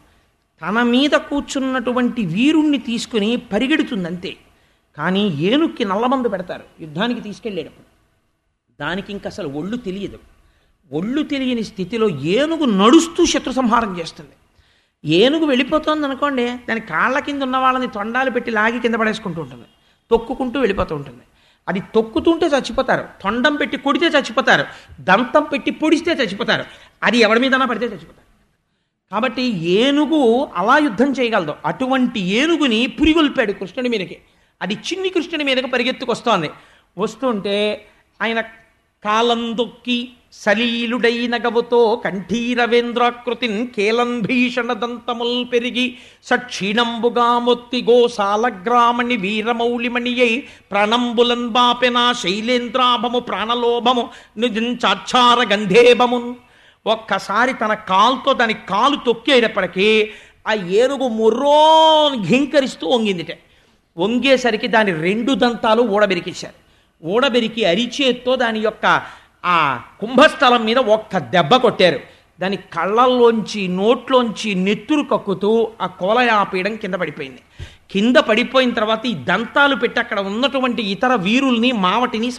తన మీద కూర్చున్నటువంటి వీరుణ్ణి తీసుకుని పరిగెడుతుంది అంతే, కానీ ఏనుగుకి నల్లమందు పెడతారు యుద్ధానికి తీసుకెళ్ళేటప్పుడు. దానికి ఇంక అసలు ఒళ్ళు తెలియదు. ఒళ్ళు తెలియని స్థితిలో ఏనుగు నడుస్తూ శత్రు సంహారం చేస్తుంది. ఏనుగు వెళ్ళిపోతుంది అనుకోండి, దాని కాళ్ళ కింద ఉన్న వాళ్ళని తొండాలు పెట్టి లాగి కింద పడేసుకుంటూ ఉంటుంది, తొక్కుకుంటూ వెళ్ళిపోతూ ఉంటుంది. అది తొక్కుతుంటే చచ్చిపోతారు, తొండం పెట్టి కొడితే చచ్చిపోతారు, దంతం పెట్టి పొడిస్తే చచ్చిపోతారు, అది ఎవరి మీదన్నా పడితే చచ్చిపోతారు. కాబట్టి ఏనుగు అలా యుద్ధం చేయగలదు. అటువంటి ఏనుగుని పురిగొల్పాడు కృష్ణుడి మీదకి. అది చిన్ని కృష్ణుడి మీదకి పరిగెత్తుకొస్తోంది. వస్తుంటే ఆయన కాలందొక్కి సలీలుడైన గవుతో కంఠీరవేంద్రాకృతిన్ కేలం భీషణ దంతముల్ పెరిగి సక్షీణంబుగా మొత్తి గోసాలగ్రామణి వీరమౌళిమణియై ప్రణంబులన్ బాపెనా శైలేంద్రాభము ప్రాణలోభము నిజంచాచార గంధేభమున్. ఒక్కసారి తన కాలుతో దాని కాలు తొక్కేటప్పటికీ ఆ ఏనుగు మొర్రో ఘింకరిస్తూ వంగిందిట. వంగేసరికి దాని 2 దంతాలు ఊడబెరికేశారు. ఊడబెరికి అరిచేత్తో దాని యొక్క ఆ కుంభస్థలం మీద ఒక్క దెబ్బ కొట్టారు. దాని కళ్ళల్లోంచి నోట్లోంచి నెత్తురు కక్కుతూ ఆ కోలయాపీయడం కింద పడిపోయింది. కింద పడిపోయిన తర్వాత ఈ దంతాలు పెట్టి అక్కడ ఉన్నటువంటి ఇతర వీరుల్ని మావటిని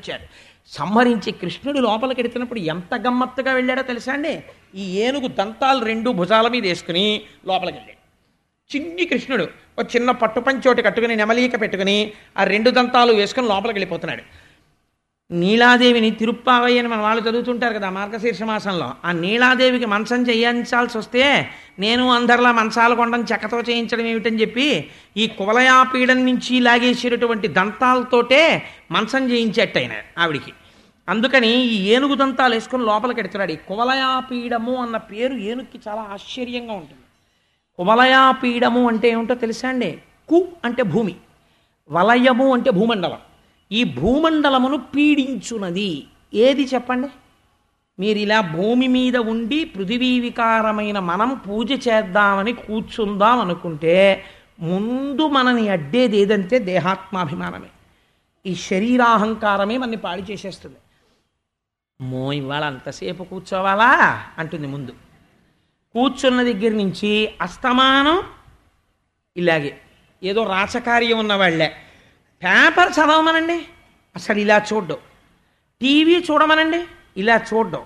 సంహరించి కృష్ణుడు లోపలికి ఎడుతున్నప్పుడు ఎంత గమ్మత్తుగా వెళ్ళాడో తెలుసా అండి. ఈ ఏనుగు దంతాలు 2 భుజాల మీద వేసుకుని లోపలికి వెళ్ళాడు. చిన్ని కృష్ణుడు ఒక చిన్న పట్టుపంచోటి కట్టుకుని నెమలీక పెట్టుకుని ఆ 2 దంతాలు వేసుకుని లోపలికి వెళ్ళిపోతున్నాడు. నీలాదేవిని తిరుప్పావయ్య అని మన వాళ్ళు చదువుతుంటారు కదా మార్గశీర్ష మాసంలో. ఆ నీలాదేవికి మంచం చేయించాల్సి వస్తే నేను అందరిలా మంచాలు కొండని చెక్కతో చేయించడం ఏమిటని చెప్పి ఈ కువలయాపీడం నుంచి లాగేసేటటువంటి దంతాలతోటే మంచం చేయించేట ఆయన ఆవిడికి. అందుకని ఈ ఏనుగు దంతాలు వేసుకొని లోపలికి ఎడుతున్నాడు. ఈ కువలయాపీడము అన్న పేరు ఏనుగుకి చాలా ఆశ్చర్యంగా ఉంటుంది. కువలయాపీడము అంటే ఏమిటో తెలుసా అండి. కు అంటే భూమి, వలయము అంటే భూమండలం. ఈ భూమండలమును పీడించున్నది ఏది చెప్పండి. మీరు ఇలా భూమి మీద ఉండి పృథివీ వికారమైన మనం పూజ చేద్దామని కూర్చుందాం అనుకుంటే ముందు మనని అడ్డేది ఏదంటే దేహాత్మాభిమానమే. ఈ శరీరాహంకారమే మనని పాడి చేసేస్తుంది. ఇవాళ అంతసేపు కూర్చోవాలా అంటుంది ముందు. కూర్చున్న దగ్గర నుంచి అస్తమానం ఇలాగే ఏదో రాచకార్యం ఉన్న వాళ్ళే. పేపర్ చదవమనండి, అసలు ఇలా చూడ్డం. టీవీ చూడమనండి, ఇలా చూడ్డం.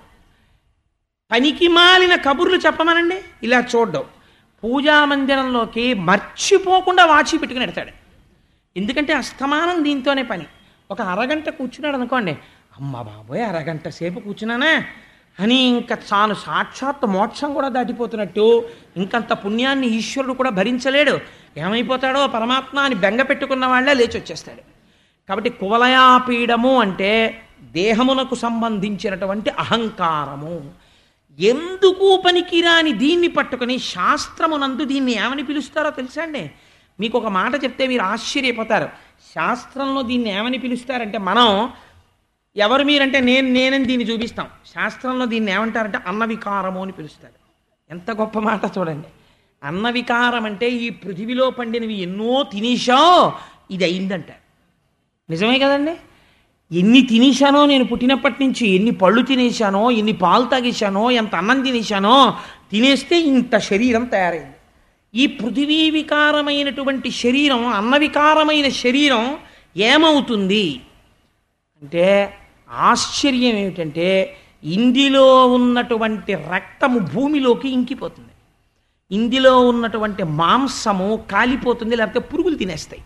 పనికి మాలిన కబుర్లు చెప్పమనండి, ఇలా చూడ్డం. పూజా మందిరంలోకి మర్చిపోకుండా వాచి పెట్టుకుని ఎడతాడు. ఎందుకంటే అస్తమానం దీంతోనే పని. ఒక అరగంట కూర్చున్నాడు అనుకోండి, అమ్మ బాబోయ్ అరగంట సేపు కూర్చున్నానా అని ఇంకా తాను సాక్షాత్ మోక్షం కూడా దాటిపోతున్నట్టు, ఇంకంత పుణ్యాన్ని ఈశ్వరుడు కూడా భరించలేడు, ఏమైపోతాడో పరమాత్మ అని బెంగ పెట్టుకున్న వాళ్ళే లేచి వచ్చేస్తాడు. కాబట్టి కువలయాపీడము అంటే దేహమునకు సంబంధించినటువంటి అహంకారము. ఎందుకు పనికిరాని దీన్ని పట్టుకుని శాస్త్రమునందు దీన్ని ఏమని పిలుస్తారో తెలుసా అండి. మీకు ఒక మాట చెప్తే మీరు ఆశ్చర్యపోతారు. శాస్త్రంలో దీన్ని ఏమని పిలుస్తారంటే, మనం ఎవరు మీరంటే నేనని దీన్ని చూపిస్తాం. శాస్త్రంలో దీన్ని ఏమంటారంటే అన్నవికారము అని పిలుస్తారు. ఎంత గొప్ప మాట చూడండి. అన్నవికారం అంటే ఈ పృథివిలో పండినవి ఎన్నో తినేశావు ఇది అయిందంటారు. నిజమే కదండి. ఎన్ని తినేశానో నేను పుట్టినప్పటి నుంచి, ఎన్ని పళ్ళు తినేశానో, ఎన్ని పాలు తాగేశానో, ఎంత అన్నం తినేశానో, తినేస్తే ఇంత శరీరం తయారైంది. ఈ పృథివీ వికారమైనటువంటి శరీరం, అన్నవికారమైన శరీరం ఏమవుతుంది అంటే ఆశ్చర్యం ఏమిటంటే ఇందులో ఉన్నటువంటి రక్తము భూమిలోకి ఇంకిపోతుంది, ఇందులో ఉన్నటువంటి మాంసము కాలిపోతుంది, లేకపోతే పురుగులు తినేస్తాయి.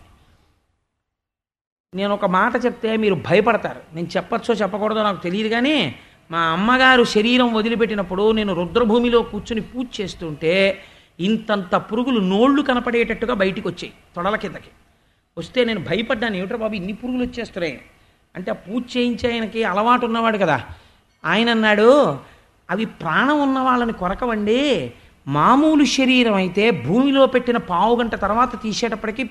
నేను ఒక మాట చెప్తే మీరు భయపడతారు. నేను చెప్పచ్చో చెప్పకూడదో నాకు తెలియదు, కానీ మా అమ్మగారు శరీరం వదిలిపెట్టినప్పుడు నేను రుద్రభూమిలో కూర్చుని పూజ చేస్తుంటే ఇంతంత పురుగులు నోళ్లు కనపడేటట్టుగా బయటికి వచ్చాయి తొడల కిందకి. వస్తే నేను భయపడ్డాను, ఏమిట్రా బాబు ఇన్ని పురుగులు వచ్చేస్తున్నాయి అంటే. ఆ పూజ చేయించే ఆయనకి అలవాటు ఉన్నవాడు కదా, ఆయన అన్నాడు అవి ప్రాణం ఉన్న వాళ్ళని కొరకవండి, మామూలు శరీరం అయితే భూమిలో పెట్టిన పావు గంట తర్వాత తీసేటప్పటికి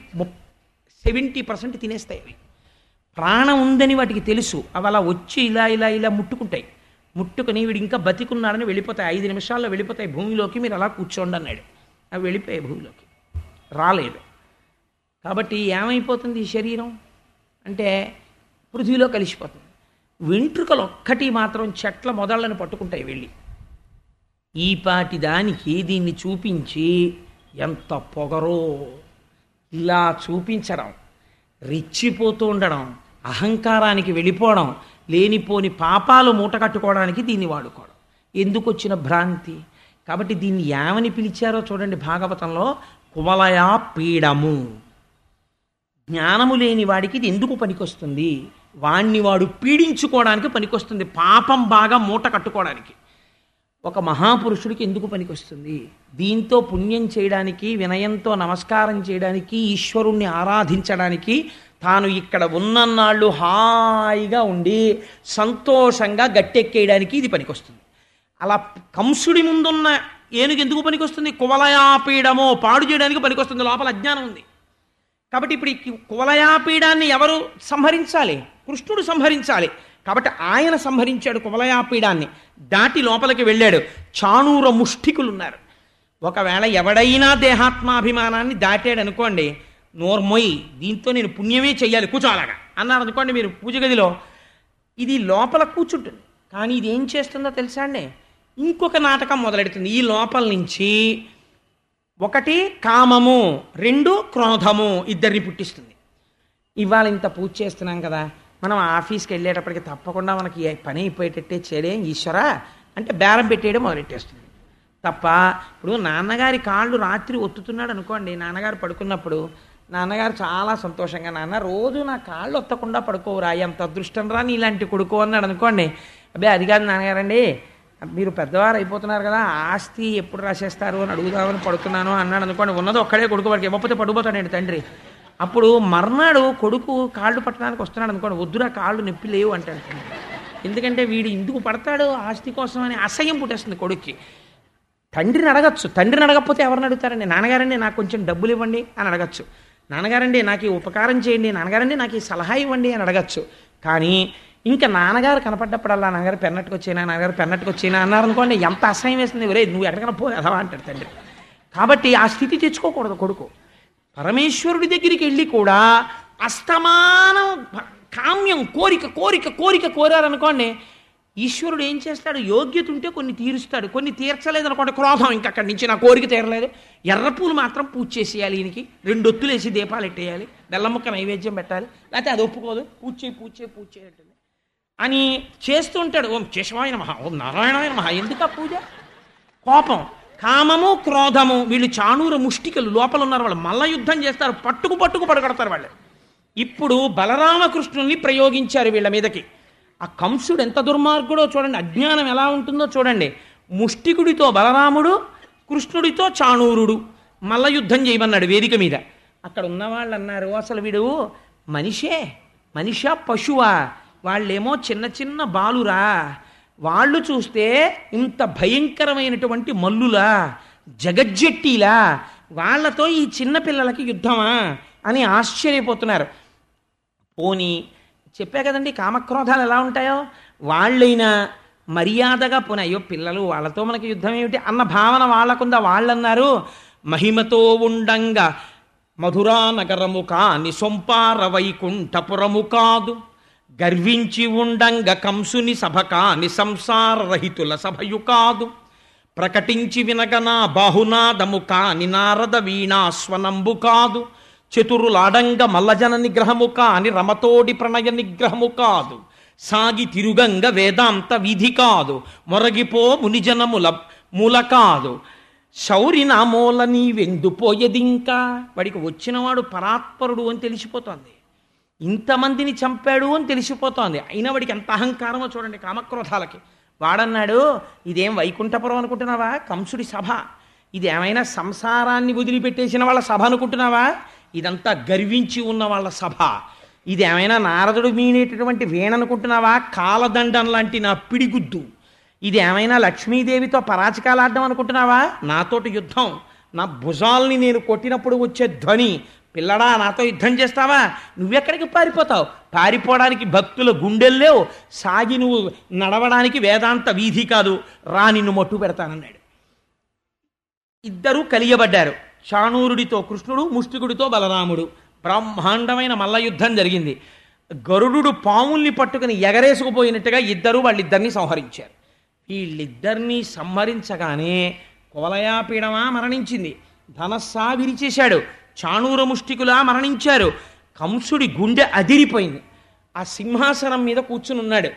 70% తినేస్తాయి. అవి ప్రాణం ఉందని వాటికి తెలుసు, అవి అలా వచ్చి ఇలా ఇలా ఇలా ముట్టుకుంటాయి. ముట్టుకుని వీడు ఇంకా బతికున్నాడని వెళ్ళిపోతాయి, 5 నిమిషాల్లో వెళ్ళిపోతాయి భూమిలోకి, మీరు అలా కూర్చోండి అన్నాడు. అవి వెళ్ళిపోయాయి భూమిలోకి, రాలేదు. కాబట్టి ఏమైపోతుంది ఈ శరీరం అంటే పృథ్వీలో కలిసిపోతుంది. వెంట్రుకలు ఒక్కటి మాత్రం చెట్ల మొదళ్ళని పట్టుకుంటాయి వెళ్ళి. ఈ పాటి దానికి దీన్ని చూపించి ఎంత పొగరో, ఇలా చూపించడం, రెచ్చిపోతూ ఉండడం, అహంకారానికి వెళ్ళిపోవడం, లేనిపోని పాపాలు మూట కట్టుకోవడానికి దీన్ని వాడుకోవడం, ఎందుకు వచ్చిన భ్రాంతి. కాబట్టి దీన్ని ఏమని పిలిచారో చూడండి భాగవతంలో, కువలయా పీడము. జ్ఞానము లేని వాడికి ఇది ఎందుకు పనికొస్తుంది, వాణ్ణి వాడు పీడించుకోవడానికి పనికొస్తుంది, పాపం బాగా మూట కట్టుకోవడానికి. ఒక మహాపురుషుడికి ఎందుకు పనికొస్తుంది, దీంతో పుణ్యం చేయడానికి, వినయంతో నమస్కారం చేయడానికి, ఈశ్వరుణ్ణి ఆరాధించడానికి, తాను ఇక్కడ ఉన్నన్నాళ్ళు హాయిగా ఉండి సంతోషంగా గట్టెక్కేయడానికి ఇది పనికొస్తుంది. అలా కంసుడి ముందున్న ఏనుగు ఎందుకు పనికొస్తుంది, కువలయాపీడమో పాడు చేయడానికి పనికొస్తుంది, లోపల అజ్ఞానం ఉంది. కాబట్టి ఇప్పుడు ఈ కువలయాపీడాన్ని ఎవరు సంహరించాలి, కృష్ణుడు సంహరించాలి. కాబట్టి ఆయన సంహరించాడు కువలయాపీడాన్ని, దాటి లోపలికి వెళ్ళాడు. చాణూర ముష్టికులు ఉన్నారు. ఒకవేళ ఎవడైనా దేహాత్మాభిమానాన్ని దాటాడు అనుకోండి, నోర్మొయ్ దీంతో నేను పుణ్యమే చెయ్యాలి కూర్చోలాగా అన్నారు అనుకోండి మీరు పూజ గదిలో, ఇది లోపల కూర్చుంటుంది. కానీ ఇది ఏం చేస్తుందో తెలుసా అండి, ఇంకొక నాటకం మొదలెడుతుంది. ఈ లోపల నుంచి 1 కామము, 2 క్రోధము, ఇద్దరిని పుట్టిస్తుంది. ఇవాళ ఇంత పూజ చేస్తున్నాం కదా, మనం ఆఫీస్కి వెళ్ళేటప్పటికి తప్పకుండా మనకి పని అయిపోయేటట్టే చేయలే ఈశ్వరా అంటే బేరం పెట్టేయడం మొదలెట్టేస్తుంది తప్ప. ఇప్పుడు నాన్నగారి కాళ్ళు రాత్రి ఒత్తుతున్నాడు అనుకోండి, నాన్నగారు పడుకున్నప్పుడు నాన్నగారు చాలా సంతోషంగా, నాన్న రోజు నా కాళ్ళు ఒత్తకుండా పడుకోవురా, ఎంత అదృష్టం రా నీ ఇలాంటి కొడుకో అన్నాడు అనుకోండి. అబ్బాయి అది కాదు నాన్నగారండి, మీరు పెద్దవారు అయిపోతున్నారు కదా, ఆస్తి ఎప్పుడు రాసేస్తారు అని అడుగుదామని పడుతున్నాను అన్నాడు అనుకోండి. ఉన్నది ఒక్కడే కొడుకు, వాడికి ఇవ్వకపోతే పడిపోతాడండి తండ్రి. అప్పుడు మర్నాడు కొడుకు కాళ్ళు పట్టడానికి వస్తున్నాడు అనుకోండి, వద్దురా కాళ్ళు నొప్పి లేవు అంటాడు. ఎందుకంటే వీడు ఇందుకు పడతాడు ఆస్తి కోసం అని అసహ్యం పుట్టేస్తుంది కొడుక్కి. తండ్రిని అడగచ్చు, తండ్రిని అడగకపోతే ఎవరిని అడుగుతారండి, నాన్నగారండి నాకు కొంచెం డబ్బులు ఇవ్వండి అని అడగచ్చు, నాన్నగారండి నాకు ఈ ఉపకారం చేయండి, నాన్నగారండి నాకు ఈ సలహా ఇవ్వండి అని అడగచ్చు. కానీ ఇంకా నాన్నగారు కనపడ్డప్పుడల్లా నాన్నగారు పెన్నట్టుకొచ్చేనా, నాన్నగారు పెన్నట్టుకొచ్చేనా అన్నారు అనుకోండి, ఎంత అసహ్యం వేస్తుంది, ఒరే నువ్వు ఎక్కడికైనా పో అలా అంటాడు తండ్రి. కాబట్టి ఆ స్థితి తెచ్చుకోకూడదు కొడుకు. పరమేశ్వరుడి దగ్గరికి వెళ్ళి కూడా అస్తమానం కామ్యం, కోరిక కోరిక కోరిక కోరారనుకోండి, ఈశ్వరుడు ఏం చేస్తాడు, యోగ్యత ఉంటే కొన్ని తీరుస్తాడు, కొన్ని తీర్చలేదు అనుకోండి క్రోధం, ఇంకా అక్కడి నుంచి నా కోరిక తీరలేదు, ఎర్రపూలు మాత్రం పూజ చేసేయాలి, ఈయనకి 2 ఒత్తులు వేసి దీపాలు ఎట్టేయాలి, బెల్లం ముక్క నైవేద్యం పెట్టాలి, లేకపోతే అది ఒప్పుకోదు, పూజ చేయంటుంది అని చేస్తూ ఉంటాడు. ఓం కేశవాయ నమః, ఓం నారాయణాయ నమః, ఎందుకు ఆ పూజ. కోపం, కామము, క్రోధము, వీళ్ళు చాణూర ముష్టికలు లోపల ఉన్నారు, వాళ్ళు మల్ల యుద్ధం చేస్తారు, పట్టుకు పడగడతారు వాళ్ళు. ఇప్పుడు బలరామకృష్ణుల్ని ప్రయోగించారు వీళ్ళ మీదకి. ఆ కంసుడు ఎంత దుర్మార్గుడో చూడండి, అజ్ఞానం ఎలా ఉంటుందో చూడండి. ముష్టికుడితో బలరాముడు, కృష్ణుడితో చాణూరుడు మల్ల యుద్ధం చేయమన్నాడు వేదిక మీద. అక్కడ ఉన్నవాళ్ళు అన్నారు, అసలు వీడు మనిషా పశువా, వాళ్ళేమో చిన్న చిన్న బాలురా, వాళ్ళు చూస్తే ఇంత భయంకరమైనటువంటి మల్లులా, జగజ్జెట్టిలా, వాళ్లతో ఈ చిన్నపిల్లలకి యుద్ధమా అని ఆశ్చర్యపోతున్నారు. పోనీ చెప్పా కదండి కామక్రోధాలు ఎలా ఉంటాయో, వాళ్ళైనా మర్యాదగా పోనీ అయ్యో పిల్లలు వాళ్ళతో మనకి యుద్ధం ఏమిటి అన్న భావన వాళ్ళకుందా. వాళ్ళన్నారు, మహిమతో ఉండంగా మధురా నగరము కాని సొంపార వైకుంఠపురము కాదు, గర్వించి ఉండంగా కంసుని సభ కాని సంసార రహితుల సభయు కాదు, ప్రకటించి వినగనా బాహునాదము కాని నారద వీణాస్వనంబు కాదు, చతురులాడంగ మల్లజన నిగ్రహము కాని రమతోడి ప్రణయ నిగ్రహము కాదు, సాగి తిరుగంగ వేదాంత విధి కాదు, మొరగిపో మునిజనముల మూల కాదు, శౌరి నామూల నీవెందుపోయేదింకా. వాడికి వచ్చినవాడు పరాత్పరుడు అని తెలిసిపోతోంది, ఇంతమందిని చంపాడు అని తెలిసిపోతోంది. అయినా వాడికి ఎంత అహంకారమో చూడండి కామక్రోధాలకి. వాడన్నాడు, ఇదేం వైకుంఠపురం అనుకుంటున్నావా, కంసుడి సభ, ఇది ఏమైనా సంసారాన్ని వదిలిపెట్టేసిన వాళ్ళ సభ అనుకుంటున్నావా, ఇదంతా గర్వించి ఉన్న వాళ్ళ సభ. ఇది ఏమైనా నారదుడు మీనేటటువంటి వేణనుకుంటున్నావా? కాలదండం లాంటి నా పిడిగుద్దు. ఇది ఏమైనా లక్ష్మీదేవితో పరాచికాలాడడం అనుకుంటున్నావా? నాతోటి యుద్ధం, నా భుజాల్ని నేను కొట్టినప్పుడు వచ్చే ధ్వని. పిల్లడా, నాతో యుద్ధం చేస్తావా? నువ్వెక్కడికి పారిపోతావు? పారిపోవడానికి భక్తుల గుండెల్లేవు, సాగి నువ్వు నడవడానికి వేదాంత వీధి కాదు, రా నిన్ను మట్టు పెడతానన్నాడు. ఇద్దరూ కలియబడ్డారు. చాణూరుడితో కృష్ణుడు, ముష్టికుడితో బలరాముడు. బ్రహ్మాండమైన మల్ల యుద్ధం జరిగింది. గరుడు పాముల్ని పట్టుకుని ఎగరేసుకుపోయినట్టుగా ఇద్దరు వాళ్ళిద్దరిని సంహరించారు. వీళ్ళిద్దరినీ సంహరించగానే కువలయాపీడమా మరణించింది, ధనస్సా విరిచేశాడు, చాణూర ముష్టికులా మరణించారు. కంసుడి గుండె అదిరిపోయింది. ఆ సింహాసనం మీద కూర్చుని ఉన్నాడు.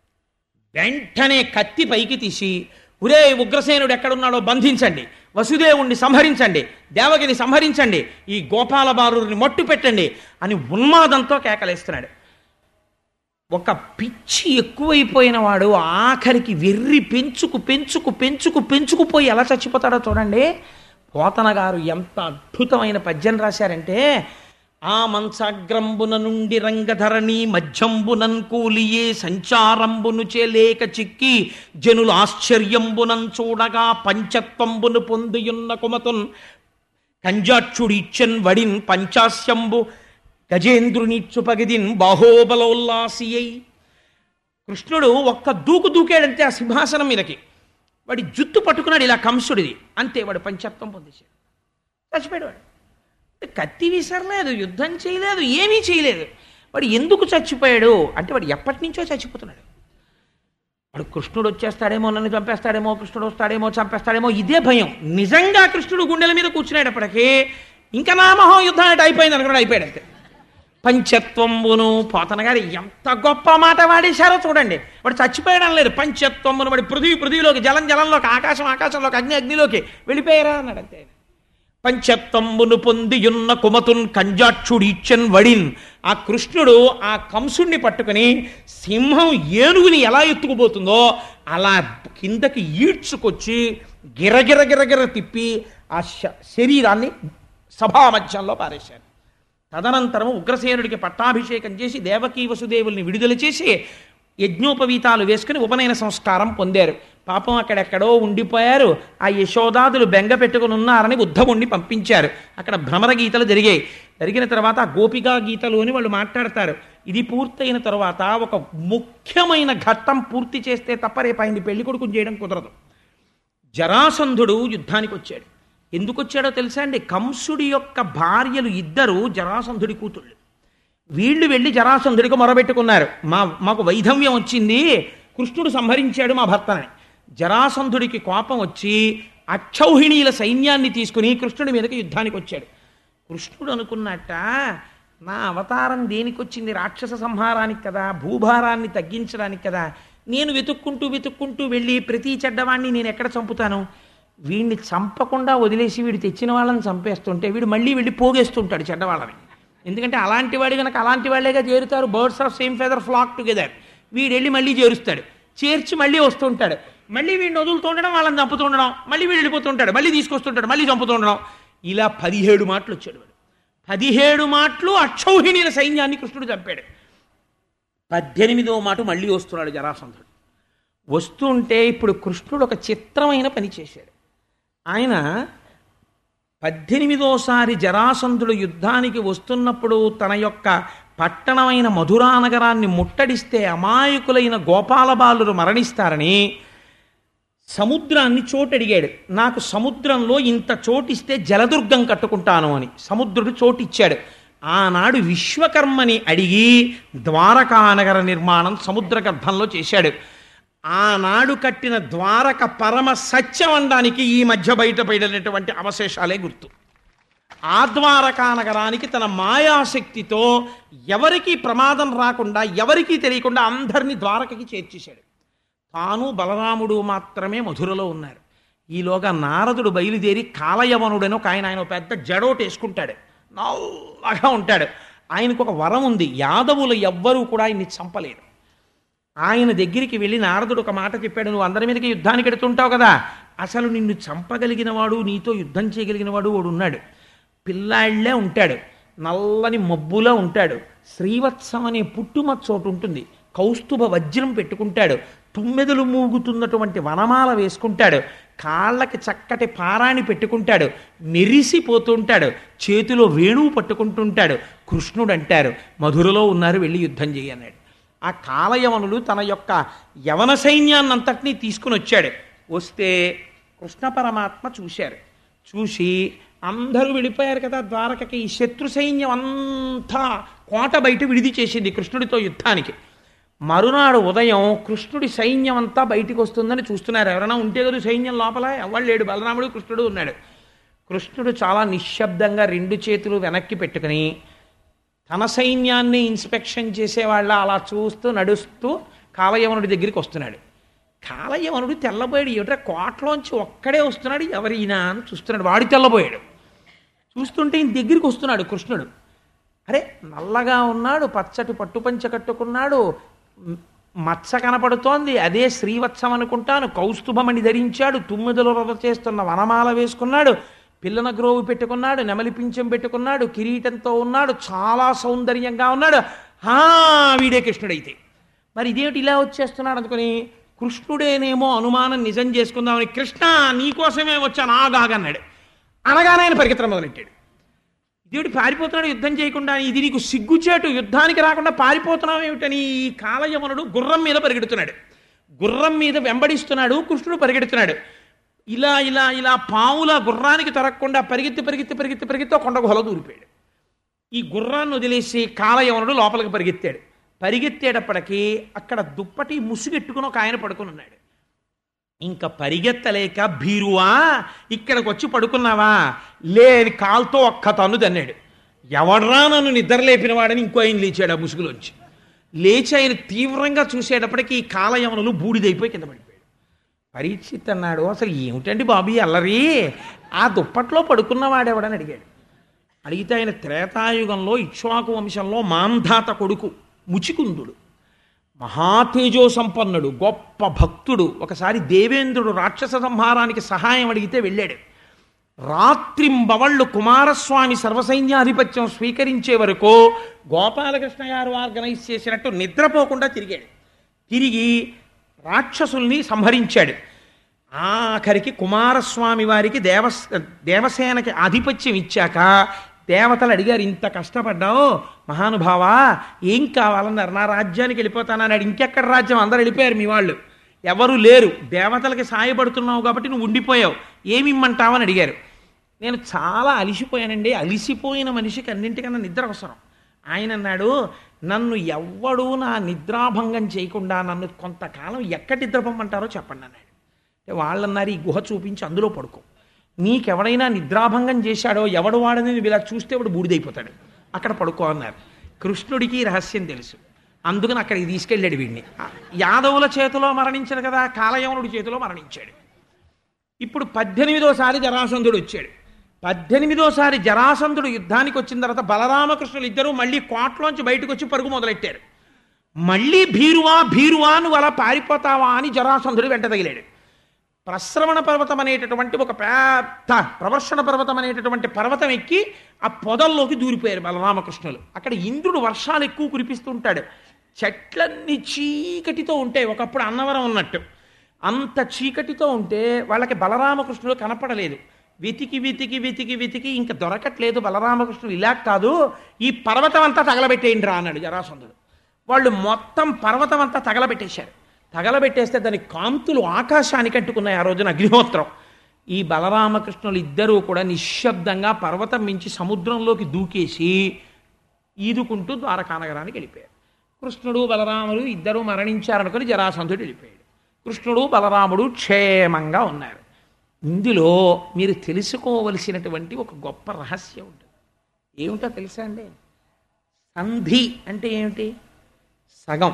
వెంటనే కత్తి పైకి తీసి, ఒరే ఉగ్రసేనుడు ఎక్కడున్నాడో బంధించండి, వసుదేవుణ్ణి సంహరించండి, దేవకిని సంహరించండి, ఈ గోపాల బాలుని మట్టు పెట్టండి అని ఉన్మాదంతో కేకలేస్తున్నాడు. ఒక పిచ్చి ఎక్కువైపోయిన వాడు ఆఖరికి వెర్రి పెంచుకుపోయి ఎలా చచ్చిపోతాడో చూడండి. పోతన గారు ఎంత అద్భుతమైన పద్యం రాశారంటే, ఆ మంచాగ్రంబున నుండి రంగధరణి మధ్యంబునన్ కూలియే సంచారంబును చేలేక చిక్కి జనులు ఆశ్చర్యంబునం చూడగా పంచత్వంబును పొందియున్న కుమతున్ కంజాక్షుడిచ్చన్ వడిన్ పంచాస్యంబు గజేంద్రునిచ్చు పగిదిన్ బాహోబలోల్లాసియై. కృష్ణుడు ఒక్క దూకు దూకాడంటే ఆ సింహాసనం మీదకి, వాడి జుత్తు పట్టుకున్నాడు ఇలా కంసుడిది, అంతే వాడు పంచత్వం పొందేశాడు, చచ్చిపోయాడు. వాడు కత్తి విసరలేదు, యుద్ధం చేయలేదు, ఏమీ చేయలేదు. వాడు ఎందుకు చచ్చిపోయాడు అంటే వాడు ఎప్పటి నుంచో చచ్చిపోతున్నాడు. వాడు కృష్ణుడు వచ్చేస్తాడేమో, నన్ను చంపేస్తాడేమో, కృష్ణుడు వస్తాడేమో, చంపేస్తాడేమో, ఇదే భయం. నిజంగా కృష్ణుడు గుండెల మీద కూర్చునేటప్పటికీ ఇంకా నా మహాయుద్ధం అంటే అయిపోయింది అనుకున్నాడు, అయిపోయాడు అంతే. పంచత్వంబును, పోతన గారు ఎంత గొప్ప మాట వాడేశారో చూడండి. వాడు చచ్చిపోయడం లేదు, పంచత్వంబును, వాడి పృథివీలోకి, జలంలోకి, ఆకాశంలోకి, అగ్నిలోకి వెళ్ళిపోయారా అన్నాడు అంతే. పంచత్వంబును పొందియున్న కుమతున్ కంజాక్షుడిచ్చన్ వడిన్. ఆ కృష్ణుడు ఆ కంసుణ్ణి పట్టుకుని సింహం ఏనుగుని ఎలా ఎత్తుకుపోతుందో అలా కిందకి ఈడ్చుకొచ్చి గిరగిర తిప్పి ఆ శరీరాన్ని సభామధ్యంలో పారేశారు. తదనంతరం ఉగ్రసేనుడికి పట్టాభిషేకం చేసి దేవకీ వసుదేవుల్ని విడుదల చేసి యజ్ఞోపవీతాలు వేసుకుని ఉపనయన సంస్కారం పొందారు. పాపం అక్కడెక్కడో ఉండిపోయారు. ఆ యశోదాదులు బెంగ పెట్టుకుని ఉన్నారని ఉద్ధవుణ్ణి పంపించారు. అక్కడ భ్రమర గీతలు జరిగాయి. జరిగిన తర్వాత ఆ గోపికా గీతలు అని వాళ్ళు మాట్లాడతారు. ఇది పూర్తయిన తర్వాత ఒక ముఖ్యమైన ఘట్టం పూర్తి చేస్తే తప్ప రేపు ఆయన్ని పెళ్లి కొడుకుని చేయడం కుదరదు. జరాసంధుడు యుద్ధానికి వచ్చాడు. ఎందుకు వచ్చాడో తెలుసా అండి? కంసుడి యొక్క భార్యలు ఇద్దరు జరాసంధుడి కూతుళ్ళు. వీళ్ళు వెళ్ళి జరాసంధుడికి మొరబెట్టుకున్నారు, మాకు వైధవ్యం వచ్చింది, కృష్ణుడు సంహరించాడు మా భర్తని. జరాసంధుడికి కోపం వచ్చి అక్షౌహిణీల సైన్యాన్ని తీసుకుని కృష్ణుడి మీదకి యుద్ధానికి వచ్చాడు. కృష్ణుడు అనుకున్నట్ట, నా అవతారం దేనికి వచ్చింది? రాక్షస సంహారానికి కదా, భూభారాన్ని తగ్గించడానికి కదా. నేను వెతుక్కుంటూ వెళ్ళి ప్రతి చెడ్డవాణ్ణి నేను ఎక్కడ చంపుతాను? వీడిని చంపకుండా వదిలేసి వీడు తెచ్చిన వాళ్ళని చంపేస్తుంటే వీడు మళ్ళీ వెళ్ళి పోగేస్తుంటాడు చెడ్డవాళ్ళని. ఎందుకంటే అలాంటి వాడి కనుక అలాంటి వాళ్ళేగా చేరుతారు. Birds of same feather flock together. వీడు వెళ్ళి మళ్ళీ చేరుస్తాడు, చేర్చి మళ్ళీ వస్తుంటాడు. మళ్ళీ వీడిని వదులుతుండడం, వాళ్ళని చంపుతుండడం, మళ్ళీ వీడు వెళ్ళిపోతుంటాడు, మళ్ళీ తీసుకొస్తుంటాడు, మళ్ళీ చంపుతుండడం. ఇలా 17 మాటలు వచ్చాడు వాడు. 17 మాటలు అక్షౌహిణీల సైన్యాన్ని కృష్ణుడు చంపాడు. 18వ మాట మళ్ళీ వస్తున్నాడు జరాసంధుడు. వస్తుంటే ఇప్పుడు కృష్ణుడు ఒక చిత్రమైన పని చేశాడు. ఆయన 18వసారి జరాసంధుడు యుద్ధానికి వస్తున్నప్పుడు తన యొక్క పట్టణమైన మధురానగరాన్ని ముట్టడిస్తే అమాయకులైన గోపాలబాలురు మరణిస్తారని సముద్రాన్ని చోటడిగాడు. నాకు సముద్రంలో ఇంత చోటిస్తే జలదుర్గం కట్టుకుంటాను అని సముద్రుడు చోటిచ్చాడు. ఆనాడు విశ్వకర్మని అడిగి ద్వారకానగర నిర్మాణం సముద్ర గర్భంలో చేశాడు. ఆనాడు కట్టిన ద్వారక పరమ సత్యం అనడానికి ఈ మధ్య బయటపడినటువంటి అవశేషాలే గుర్తు. ఆ ద్వారకా నగరానికి తన మాయాశక్తితో ఎవరికీ ప్రమాదం రాకుండా, ఎవరికీ తెలియకుండా అందరినీ ద్వారకకి చేర్చేశాడు. తాను బలరాముడు మాత్రమే మధురలో ఉన్నారు. ఈలోగా నారదుడు బయలుదేరి కాలయవనుడని ఒక ఆయన పెద్ద జడోటు వేసుకుంటాడు, నల్లగా ఉంటాడు. ఆయనకు ఒక వరం ఉంది, యాదవులు ఎవ్వరూ కూడా ఆయన్ని చంపలేరు. ఆయన దగ్గరికి వెళ్ళి నారదుడు ఒక మాట చెప్పాడు, నువ్వు అందరి మీదకి యుద్ధానికి ఎడుతుంటావు కదా, అసలు నిన్ను చంపగలిగిన వాడు, నీతో యుద్ధం చేయగలిగిన వాడు ఉన్నాడు. పిల్లాళ్లే ఉంటాడు, నల్లని మబ్బులా ఉంటాడు. శ్రీవత్సం అనే పుట్టుమచ్చ చోటు ఉంటుంది. కౌస్తుభ వజ్రం పెట్టుకుంటాడు. తుమ్మెదలు మూగుతున్నటువంటి వనమాల వేసుకుంటాడు. కాళ్ళకి చక్కటి పారాణి పెట్టుకుంటాడు. మెరిసిపోతుంటాడు. చేతిలో వేణువు పట్టుకుంటుంటాడు. కృష్ణుడు అంటారు, మధురలో ఉన్నారు, వెళ్ళి యుద్ధం చేయన్నాడు. ఆ కాలయవనులు తన యొక్క యవన సైన్యాన్నంతటినీ తీసుకుని వచ్చాడు. వస్తే కృష్ణ పరమాత్మ చూశారు. చూసి అందరూ వెళ్ళిపోయారు కదా ద్వారకకి. ఈ శత్రు సైన్యం అంతా కోట బయట విడిది చేసింది కృష్ణుడితో యుద్ధానికి. మరునాడు ఉదయం కృష్ణుడి సైన్యం అంతా బయటికి వస్తుందని చూస్తున్నారు. ఎవరైనా ఉంటే కదా సైన్యం లోపల, ఎవరు లేడు, బలరాముడు కృష్ణుడు ఉన్నాడు. కృష్ణుడు చాలా నిశ్శబ్దంగా 2 చేతులు వెనక్కి పెట్టుకుని తన సైన్యాన్ని ఇన్స్పెక్షన్ చేసేవాళ్ళ అలా చూస్తూ నడుస్తూ కాలయవనుడి దగ్గరికి వస్తున్నాడు. కాలయవనుడు తెల్లబోయాడు. ఏమిట్రా కోటలోంచి ఒక్కడే వస్తున్నాడు, ఎవరైనా అని చూస్తున్నాడు. వాడు తెల్లబోయాడు. చూస్తుంటే ఈయన దగ్గరికి వస్తున్నాడు కృష్ణుడు. అరే, నల్లగా ఉన్నాడు, పచ్చటి పట్టుపంచ కట్టుకున్నాడు, మచ్చ కనపడుతోంది, అదే శ్రీవత్సం అనుకుంటాను, కౌస్తుభమణి ధరించాడు, తుమ్మిదలు రొద చేస్తున్న వనమాల వేసుకున్నాడు, పిల్లన గ్రోవు పెట్టుకున్నాడు, నెమలి పింఛం పెట్టుకున్నాడు, కిరీటంతో ఉన్నాడు, చాలా సౌందర్యంగా ఉన్నాడు. వీడే కృష్ణుడైతే మరి ఇదేమిటి ఇలా వచ్చేస్తున్నాడు అనుకుని కృష్ణుడేనేమో అనుమానం నిజం చేసుకుందామని, కృష్ణ నీకోసమే వచ్చాను ఆగాగన్నాడు. అనగానే ఆయన పరిగెత్తడం మొదలెట్టాడు. ఇదేమిటి పారిపోతున్నాడు యుద్ధం చేయకుండా, ఇది నీకు సిగ్గుచేటు, యుద్ధానికి రాకుండా పారిపోతున్నావు ఏమిటని ఈ కాలయవనుడు గుర్రం మీద పరిగెడుతున్నాడు. గుర్రం మీద వెంబడిస్తున్నాడు. కృష్ణుడు పరిగెడుతున్నాడు. ఇలా ఇలా ఇలా పావుల గుర్రానికి తరగకుండా పరిగెత్తి పరిగెత్తి పరిగెత్తి పరిగెత్తి కొండ గుహలో దూరిపోయాడు. ఈ గుర్రాన్ని వదిలేసి కాలయవనుడు లోపలికి పరిగెత్తాడు. పరిగెత్తేటప్పటికీ అక్కడ దుప్పటి ముసుగెట్టుకుని ఒక ఆయన పడుకుని ఉన్నాడు. ఇంకా పరిగెత్తలేక, భీరువా ఇక్కడికి వచ్చి పడుకున్నావా, లేని కాలుతో ఒక్క తన్ను తన్నాడు. ఎవడ్రా నన్ను నిద్ర లేపిన వాడని ఇంకో ఆయన లేచాడు ఆ ముసుగులోంచి. లేచి ఆయన తీవ్రంగా చూసేటప్పటికి ఈ కాలయవనులు బూడిదైపోయి కింద పడిపోయాడు. పరీక్షిత్ అన్నాడు, అసలు ఏమిటండి బాబీ అల్లరి, ఆ దుప్పట్లో పడుకున్నవాడెవడని అడిగాడు. అడిగితే ఆయన త్రేతాయుగంలో ఇక్ష్వాకు వంశంలో మాంధాత కొడుకు ముచికుందుడు, మహాతేజో సంపన్నుడు, గొప్ప భక్తుడు. ఒకసారి దేవేంద్రుడు రాక్షస సంహారానికి సహాయం అడిగితే వెళ్ళాడు. రాత్రింబవళ్ళు కుమారస్వామి సర్వసైన్యాధిపత్యం స్వీకరించే వరకు గోపాలకృష్ణ గారు ఆర్గనైజ్ చేసినట్టు నిద్రపోకుండా తిరిగాడు. తిరిగి రాక్షసుల్ని సంహరించాడు. ఆఖరికి కుమారస్వామి వారికి దేవసేనకి ఆధిపత్యం ఇచ్చాక దేవతలు అడిగారు, ఇంత కష్టపడ్డావు మహానుభావా, ఏం కావాలన్నారు. నా రాజ్యానికి వెళ్ళిపోతానన్నాడు. ఇంకెక్కడ రాజ్యం, అందరు వెళ్ళిపోయారు, మీ వాళ్ళు ఎవరు లేరు, దేవతలకి సాయపడుతున్నావు కాబట్టి నువ్వు ఉండిపోయావు, ఏమి ఇమ్మంటావని అడిగారు. నేను చాలా అలిసిపోయానండి, అలిసిపోయిన మనిషికి అన్నింటికన్నా నిద్ర అవసరం. ఆయన అన్నాడు, నన్ను ఎవ్వడూ నా నిద్రాభంగం చేయకుండా నన్ను కొంతకాలం ఎక్కడ నిద్రపోమంటారో చెప్పండి అన్నాడు. వాళ్ళన్నారు, ఈ గుహ చూపించి అందులో పడుకో, నీకెవడైనా నిద్రాభంగం చేశాడో ఎవడు వాడని నువ్వు ఇలా చూస్తే వాడు బూడిదైపోతాడు, అక్కడ పడుకో అన్నారు. కృష్ణుడికి రహస్యం తెలుసు, అందుకని అక్కడికి తీసుకెళ్ళాడు వీడిని. యాదవుల చేతిలో మరణించాడు కదా, కాలయవనుడి చేతిలో మరణించాడు. ఇప్పుడు 18వసారి జరాసంధుడు వచ్చాడు. 18వసారి జరాసంధుడు యుద్ధానికి వచ్చిన తర్వాత బలరామకృష్ణులు ఇద్దరూ మళ్ళీ కోటలోంచి బయటకు వచ్చి పరుగు మొదలెట్టారు. మళ్ళీ భీరువా భీరువా నువ్వు అలా పారిపోతావా అని జరాసంధుడు వెంట తగిలాడు. ప్రశ్రవణ పర్వతం అనేటటువంటి ఒక పెద్ద ప్రవర్షణ పర్వతం అనేటటువంటి పర్వతం ఎక్కి ఆ పొదల్లోకి దూరిపోయారు బలరామకృష్ణులు. అక్కడ ఇంద్రుడు వర్షాలు ఎక్కువ కురిపిస్తుంటాడు. చెట్లన్నీ చీకటితో ఉంటాయి, ఒకప్పుడు అన్నవరం ఉన్నట్టు. అంత చీకటితో ఉంటే వాళ్ళకి బలరామకృష్ణుడు కనపడలేదు. వెతికి వెతికి వెతికి వెతికి ఇంకా దొరకట్లేదు. బలరామకృష్ణుడు ఇలా కాదు, ఈ పర్వతం అంతా తగలబెట్టేయండి రా అన్నాడు జరాసంధుడు. వాళ్ళు మొత్తం పర్వతం అంతా తగలబెట్టేశారు. తగలబెట్టేస్తే దాని కాంతులు ఆకాశానికి అంటుకున్నాయి. ఆ రోజున అగ్నిహోత్రం. ఈ బలరామకృష్ణులు ఇద్దరూ కూడా నిశ్శబ్దంగా పర్వతం మించి సముద్రంలోకి దూకేసి ఈదుకుంటూ ద్వారకానగరానికి వెళ్ళిపోయారు. కృష్ణుడు బలరాముడు ఇద్దరూ మరణించారనుకుని జరాసంధుడు వెళ్ళిపోయాడు. కృష్ణుడు బలరాముడు క్షేమంగా ఉన్నారు. ఇందులో మీరు తెలుసుకోవలసినటువంటి ఒక గొప్ప రహస్యం ఉంటుంది. ఏమిటో తెలుసా అండి? సంధి అంటే ఏమిటి? సగం.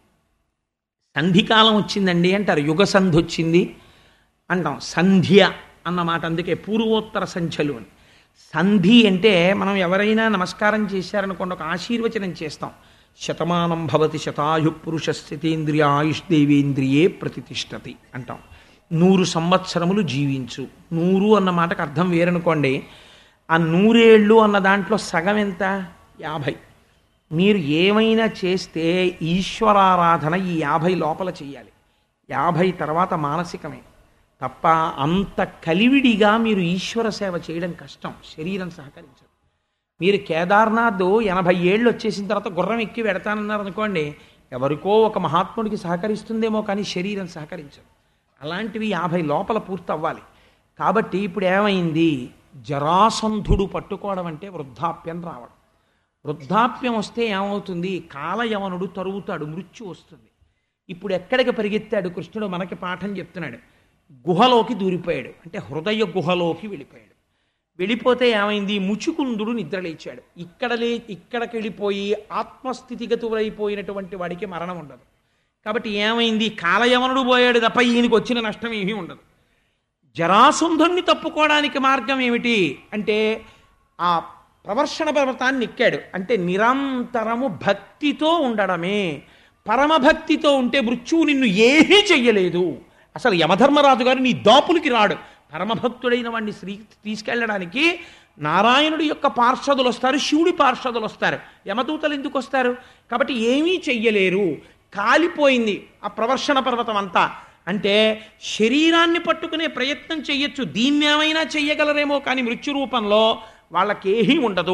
సంధికాలం వచ్చిందండి అంటారు, యుగ సంధి వచ్చింది అంటాం. సంధ్య అన్నమాట అందుకే పూర్వోత్తర సంధ్యలు అని. సంధి అంటే మనం ఎవరైనా నమస్కారం చేశారనుకోండి, ఒక ఆశీర్వచనం చేస్తాం. శతమానం భవతి శతాయు పురుషస్థితేంద్రియ ఆయుష్దేవేంద్రియే ప్రతిష్టతి అంటాం. 100 సంవత్సరములు జీవించు. 100 అన్న మాటకు అర్థం వేరనుకోండి, ఆ 100 ఏళ్ళు అన్న దాంట్లో సగం ఎంత? 50. మీరు ఏమైనా చేస్తే ఈశ్వరారాధన ఈ 50 లోపల చెయ్యాలి. 50 తర్వాత మానసికమే తప్ప అంత కలివిడిగా మీరు ఈశ్వర సేవ చేయడం కష్టం, శరీరం సహకరించదు. మీరు కేదార్నాథ్ 80 ఏళ్ళు వచ్చేసిన తర్వాత గుర్రం ఎక్కి వెడతానన్నారు అనుకోండి, ఎవరికో ఒక మహాత్ముడికి సహకరిస్తుందేమో కానీ శరీరం సహకరించదు. అలాంటివి 50 లోపల పూర్తి అవ్వాలి. కాబట్టి ఇప్పుడు ఏమైంది? జరాసంధుడు పట్టుకోవడం అంటే వృద్ధాప్యం రావడం. వృద్ధాప్యం వస్తే ఏమవుతుంది? కాలయవనుడు తరుగుతాడు, మృత్యు వస్తుంది. ఇప్పుడు ఎక్కడికి పరిగెత్తాడు కృష్ణుడు? మనకి పాఠం చెప్తున్నాడు. గుహలోకి దూరిపోయాడు, అంటే హృదయ గుహలోకి వెళ్ళిపోయాడు. వెళ్ళిపోతే ఏమైంది? ముచుకుందుడు నిద్రలేచాడు. ఇక్కడికి వెళ్ళిపోయి ఆత్మస్థితిగతులైపోయినటువంటి వాడికి మరణం ఉండదు. కాబట్టి ఏమైంది? కాలయవనుడు పోయాడు తప్ప ఈయనకి వచ్చిన నష్టం ఏమీ ఉండదు. జరాసంధుణ్ణి తప్పుకోవడానికి మార్గం ఏమిటి అంటే ఆ ప్రవర్షణ పర్వతాన్ని ఎక్కాడు. అంటే నిరంతరము భక్తితో ఉండడమే. పరమభక్తితో ఉంటే మృత్యువు నిన్ను ఏమీ చెయ్యలేదు. అసలు యమధర్మరాజు గారు నీ దాపులకి రాడు. పరమభక్తుడైన వాడిని తీసుకెళ్ళడానికి నారాయణుడి యొక్క పార్షదులు వస్తారు, శివుడి పార్షదులు వస్తారు. యమదూతలు ఎందుకు వస్తారు? కాబట్టి ఏమీ చెయ్యలేరు. కాలిపోయింది ఆ ప్రవర్షణ పర్వతం అంతా. అంటే శరీరాన్ని పట్టుకునే ప్రయత్నం చెయ్యొచ్చు, దీన్నేమైనా చెయ్యగలరేమో, కానీ మృత్యు రూపంలో వాళ్ళకేమీ ఉండదు.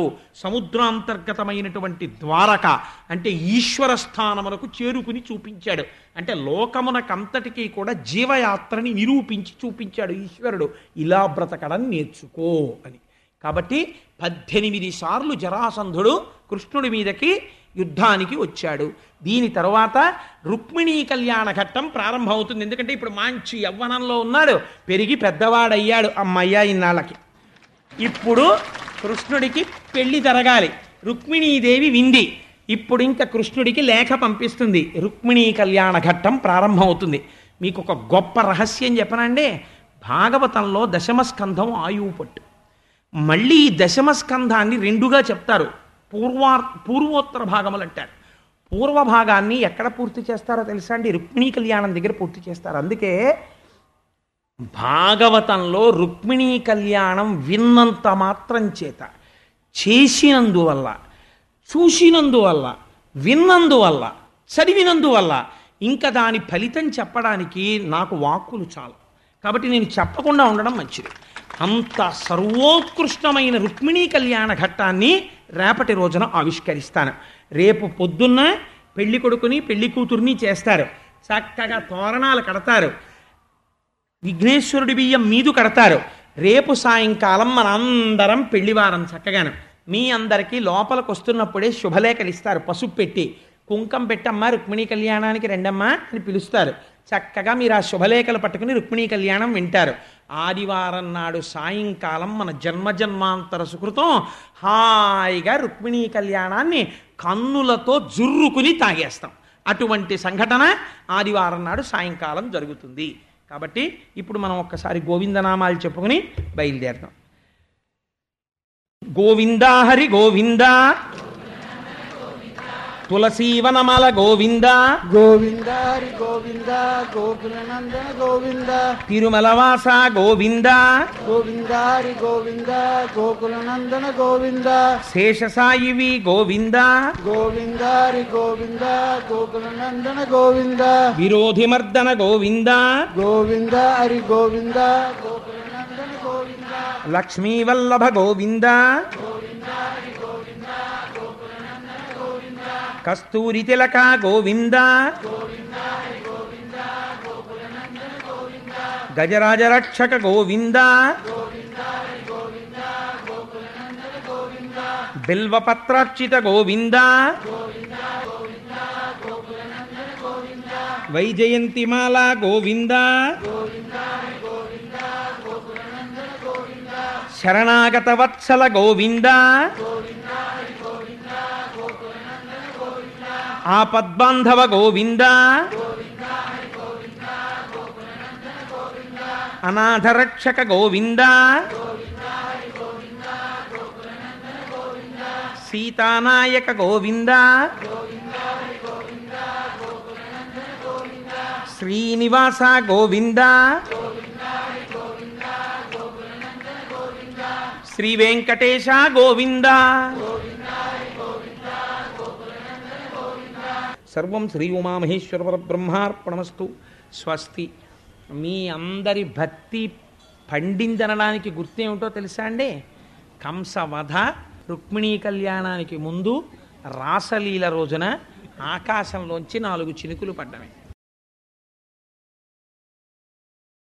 సముద్రాంతర్గతమైనటువంటి ద్వారక అంటే ఈశ్వర స్థానమునకు చేరుకుని చూపించాడు. అంటే లోకమునకంతటికీ కూడా జీవయాత్రని నిరూపించి చూపించాడు ఈశ్వరుడు. ఇలా బ్రతకడం నేర్చుకో అని. కాబట్టి 18 సార్లు జరాసంధుడు కృష్ణుడి మీదకి యుద్ధానికి వచ్చాడు. దీని తర్వాత రుక్మిణీ కళ్యాణ ఘట్టం ప్రారంభమవుతుంది. ఎందుకంటే ఇప్పుడు మంచి యవ్వనంలో ఉన్నాడు, పెరిగి పెద్దవాడయ్యాడు అమ్మయ్య ఇన్నాళ్ళకి. ఇప్పుడు కృష్ణుడికి పెళ్లి జరగాలి. రుక్మిణీదేవి వింది. ఇప్పుడు ఇంకా కృష్ణుడికి లేఖ పంపిస్తుంది. రుక్మిణీ కళ్యాణ ఘట్టం ప్రారంభమవుతుంది. మీకు ఒక గొప్ప రహస్యం చెప్పనండి. భాగవతంలో దశమస్కంధం ఆయువు పట్టు. మళ్ళీ ఈ దశమస్కంధాన్ని 2గా చెప్తారు. పూర్వోత్తర భాగములు అంటారు. పూర్వ భాగాన్ని ఎక్కడ పూర్తి చేస్తారో తెలుసా అండి? రుక్మిణీ కళ్యాణం దగ్గర పూర్తి చేస్తారు. అందుకే భాగవతంలో రుక్మిణీ కళ్యాణం విన్నంత మాత్రం చేత, చేసినందువల్ల, చూసినందువల్ల, విన్నందువల్ల, చదివినందువల్ల ఇంకా దాని ఫలితం చెప్పడానికి నాకు వాక్కులు చాలు. కాబట్టి నేను చెప్పకుండా ఉండడం మంచిది. అంత సర్వోత్కృష్టమైన రుక్మిణీ కళ్యాణ ఘట్టాన్ని రేపటి రోజున ఆవిష్కరిస్తాను. రేపు పొద్దున్న పెళ్లి కొడుకుని పెళ్లి కూతుర్ని చేస్తారు. చక్కగా తోరణాలు కడతారు, విఘ్నేశ్వరుడి బియ్యం మీదు కడతారు. రేపు సాయంకాలం మనందరం పెళ్లివారం చక్కగాను మీ అందరికీ లోపలికి వస్తున్నప్పుడే శుభలేఖలు ఇస్తారు. పసుపు పెట్టి కుంకం పెట్టమ్మా రుక్మిణీ కళ్యాణానికి రెండమ్మా అని పిలుస్తారు. చక్కగా మీరు ఆ శుభలేఖలు పట్టుకుని రుక్మిణీ కళ్యాణం వింటారు. ఆదివారం నాడు సాయంకాలం మన జన్మజన్మాంతర సుకృతం హాయిగా రుక్మిణీ కళ్యాణాన్ని కన్నులతో జుర్రుకుని తాగేస్తాం. అటువంటి సంఘటన ఆదివారం నాడు సాయంకాలం జరుగుతుంది. కాబట్టి ఇప్పుడు మనం ఒక్కసారి గోవిందనామాలు చెప్పుకుని బయలుదేరుతాం. గోవిందా హరి గోవిందా, తులసీవనమాల గోవింద గోవింద హరి గోవింద, గోకులనందన గోవింద, తిరుమలవాస గోవింద గోవింద హరి గోవింద, గోకులనందన గోవింద, శేషసాయివి గోవింద గోవింద హరి గోవింద, గోకులనందన గోవింద, విరోధిమర్దన గోవింద గోవింద హరి గోవింద, గోకులనందన గోవింద, లక్ష్మీవల్లభ గోవింద కస్తూరి తిలక గోవింద గజరాజరక్షక గోవింద బిల్వపత్రార్చిత గోవింద వైజయంతిమాల గోవింద శరణాగత వత్సల గోవింద ఆపద్బాంధవ గోవింద అనాథరక్షక గోవింద సీతానాయక గోవింద శ్రీనివాస గోవింద శ్రీ వెంకటేశ గోవింద. సర్వం శ్రీ ఉమామహేశ్వర పరబ్రహ్మార్పణమస్తు. స్వస్తి. మీ అందరి భక్తి పండిందనడానికి గుర్తేమిటో తెలుసా అండి? కంసవధ, రుక్మిణీ కళ్యాణానికి ముందు రాసలీల రోజున ఆకాశంలోంచి 4 చినుకులు పడ్డమే.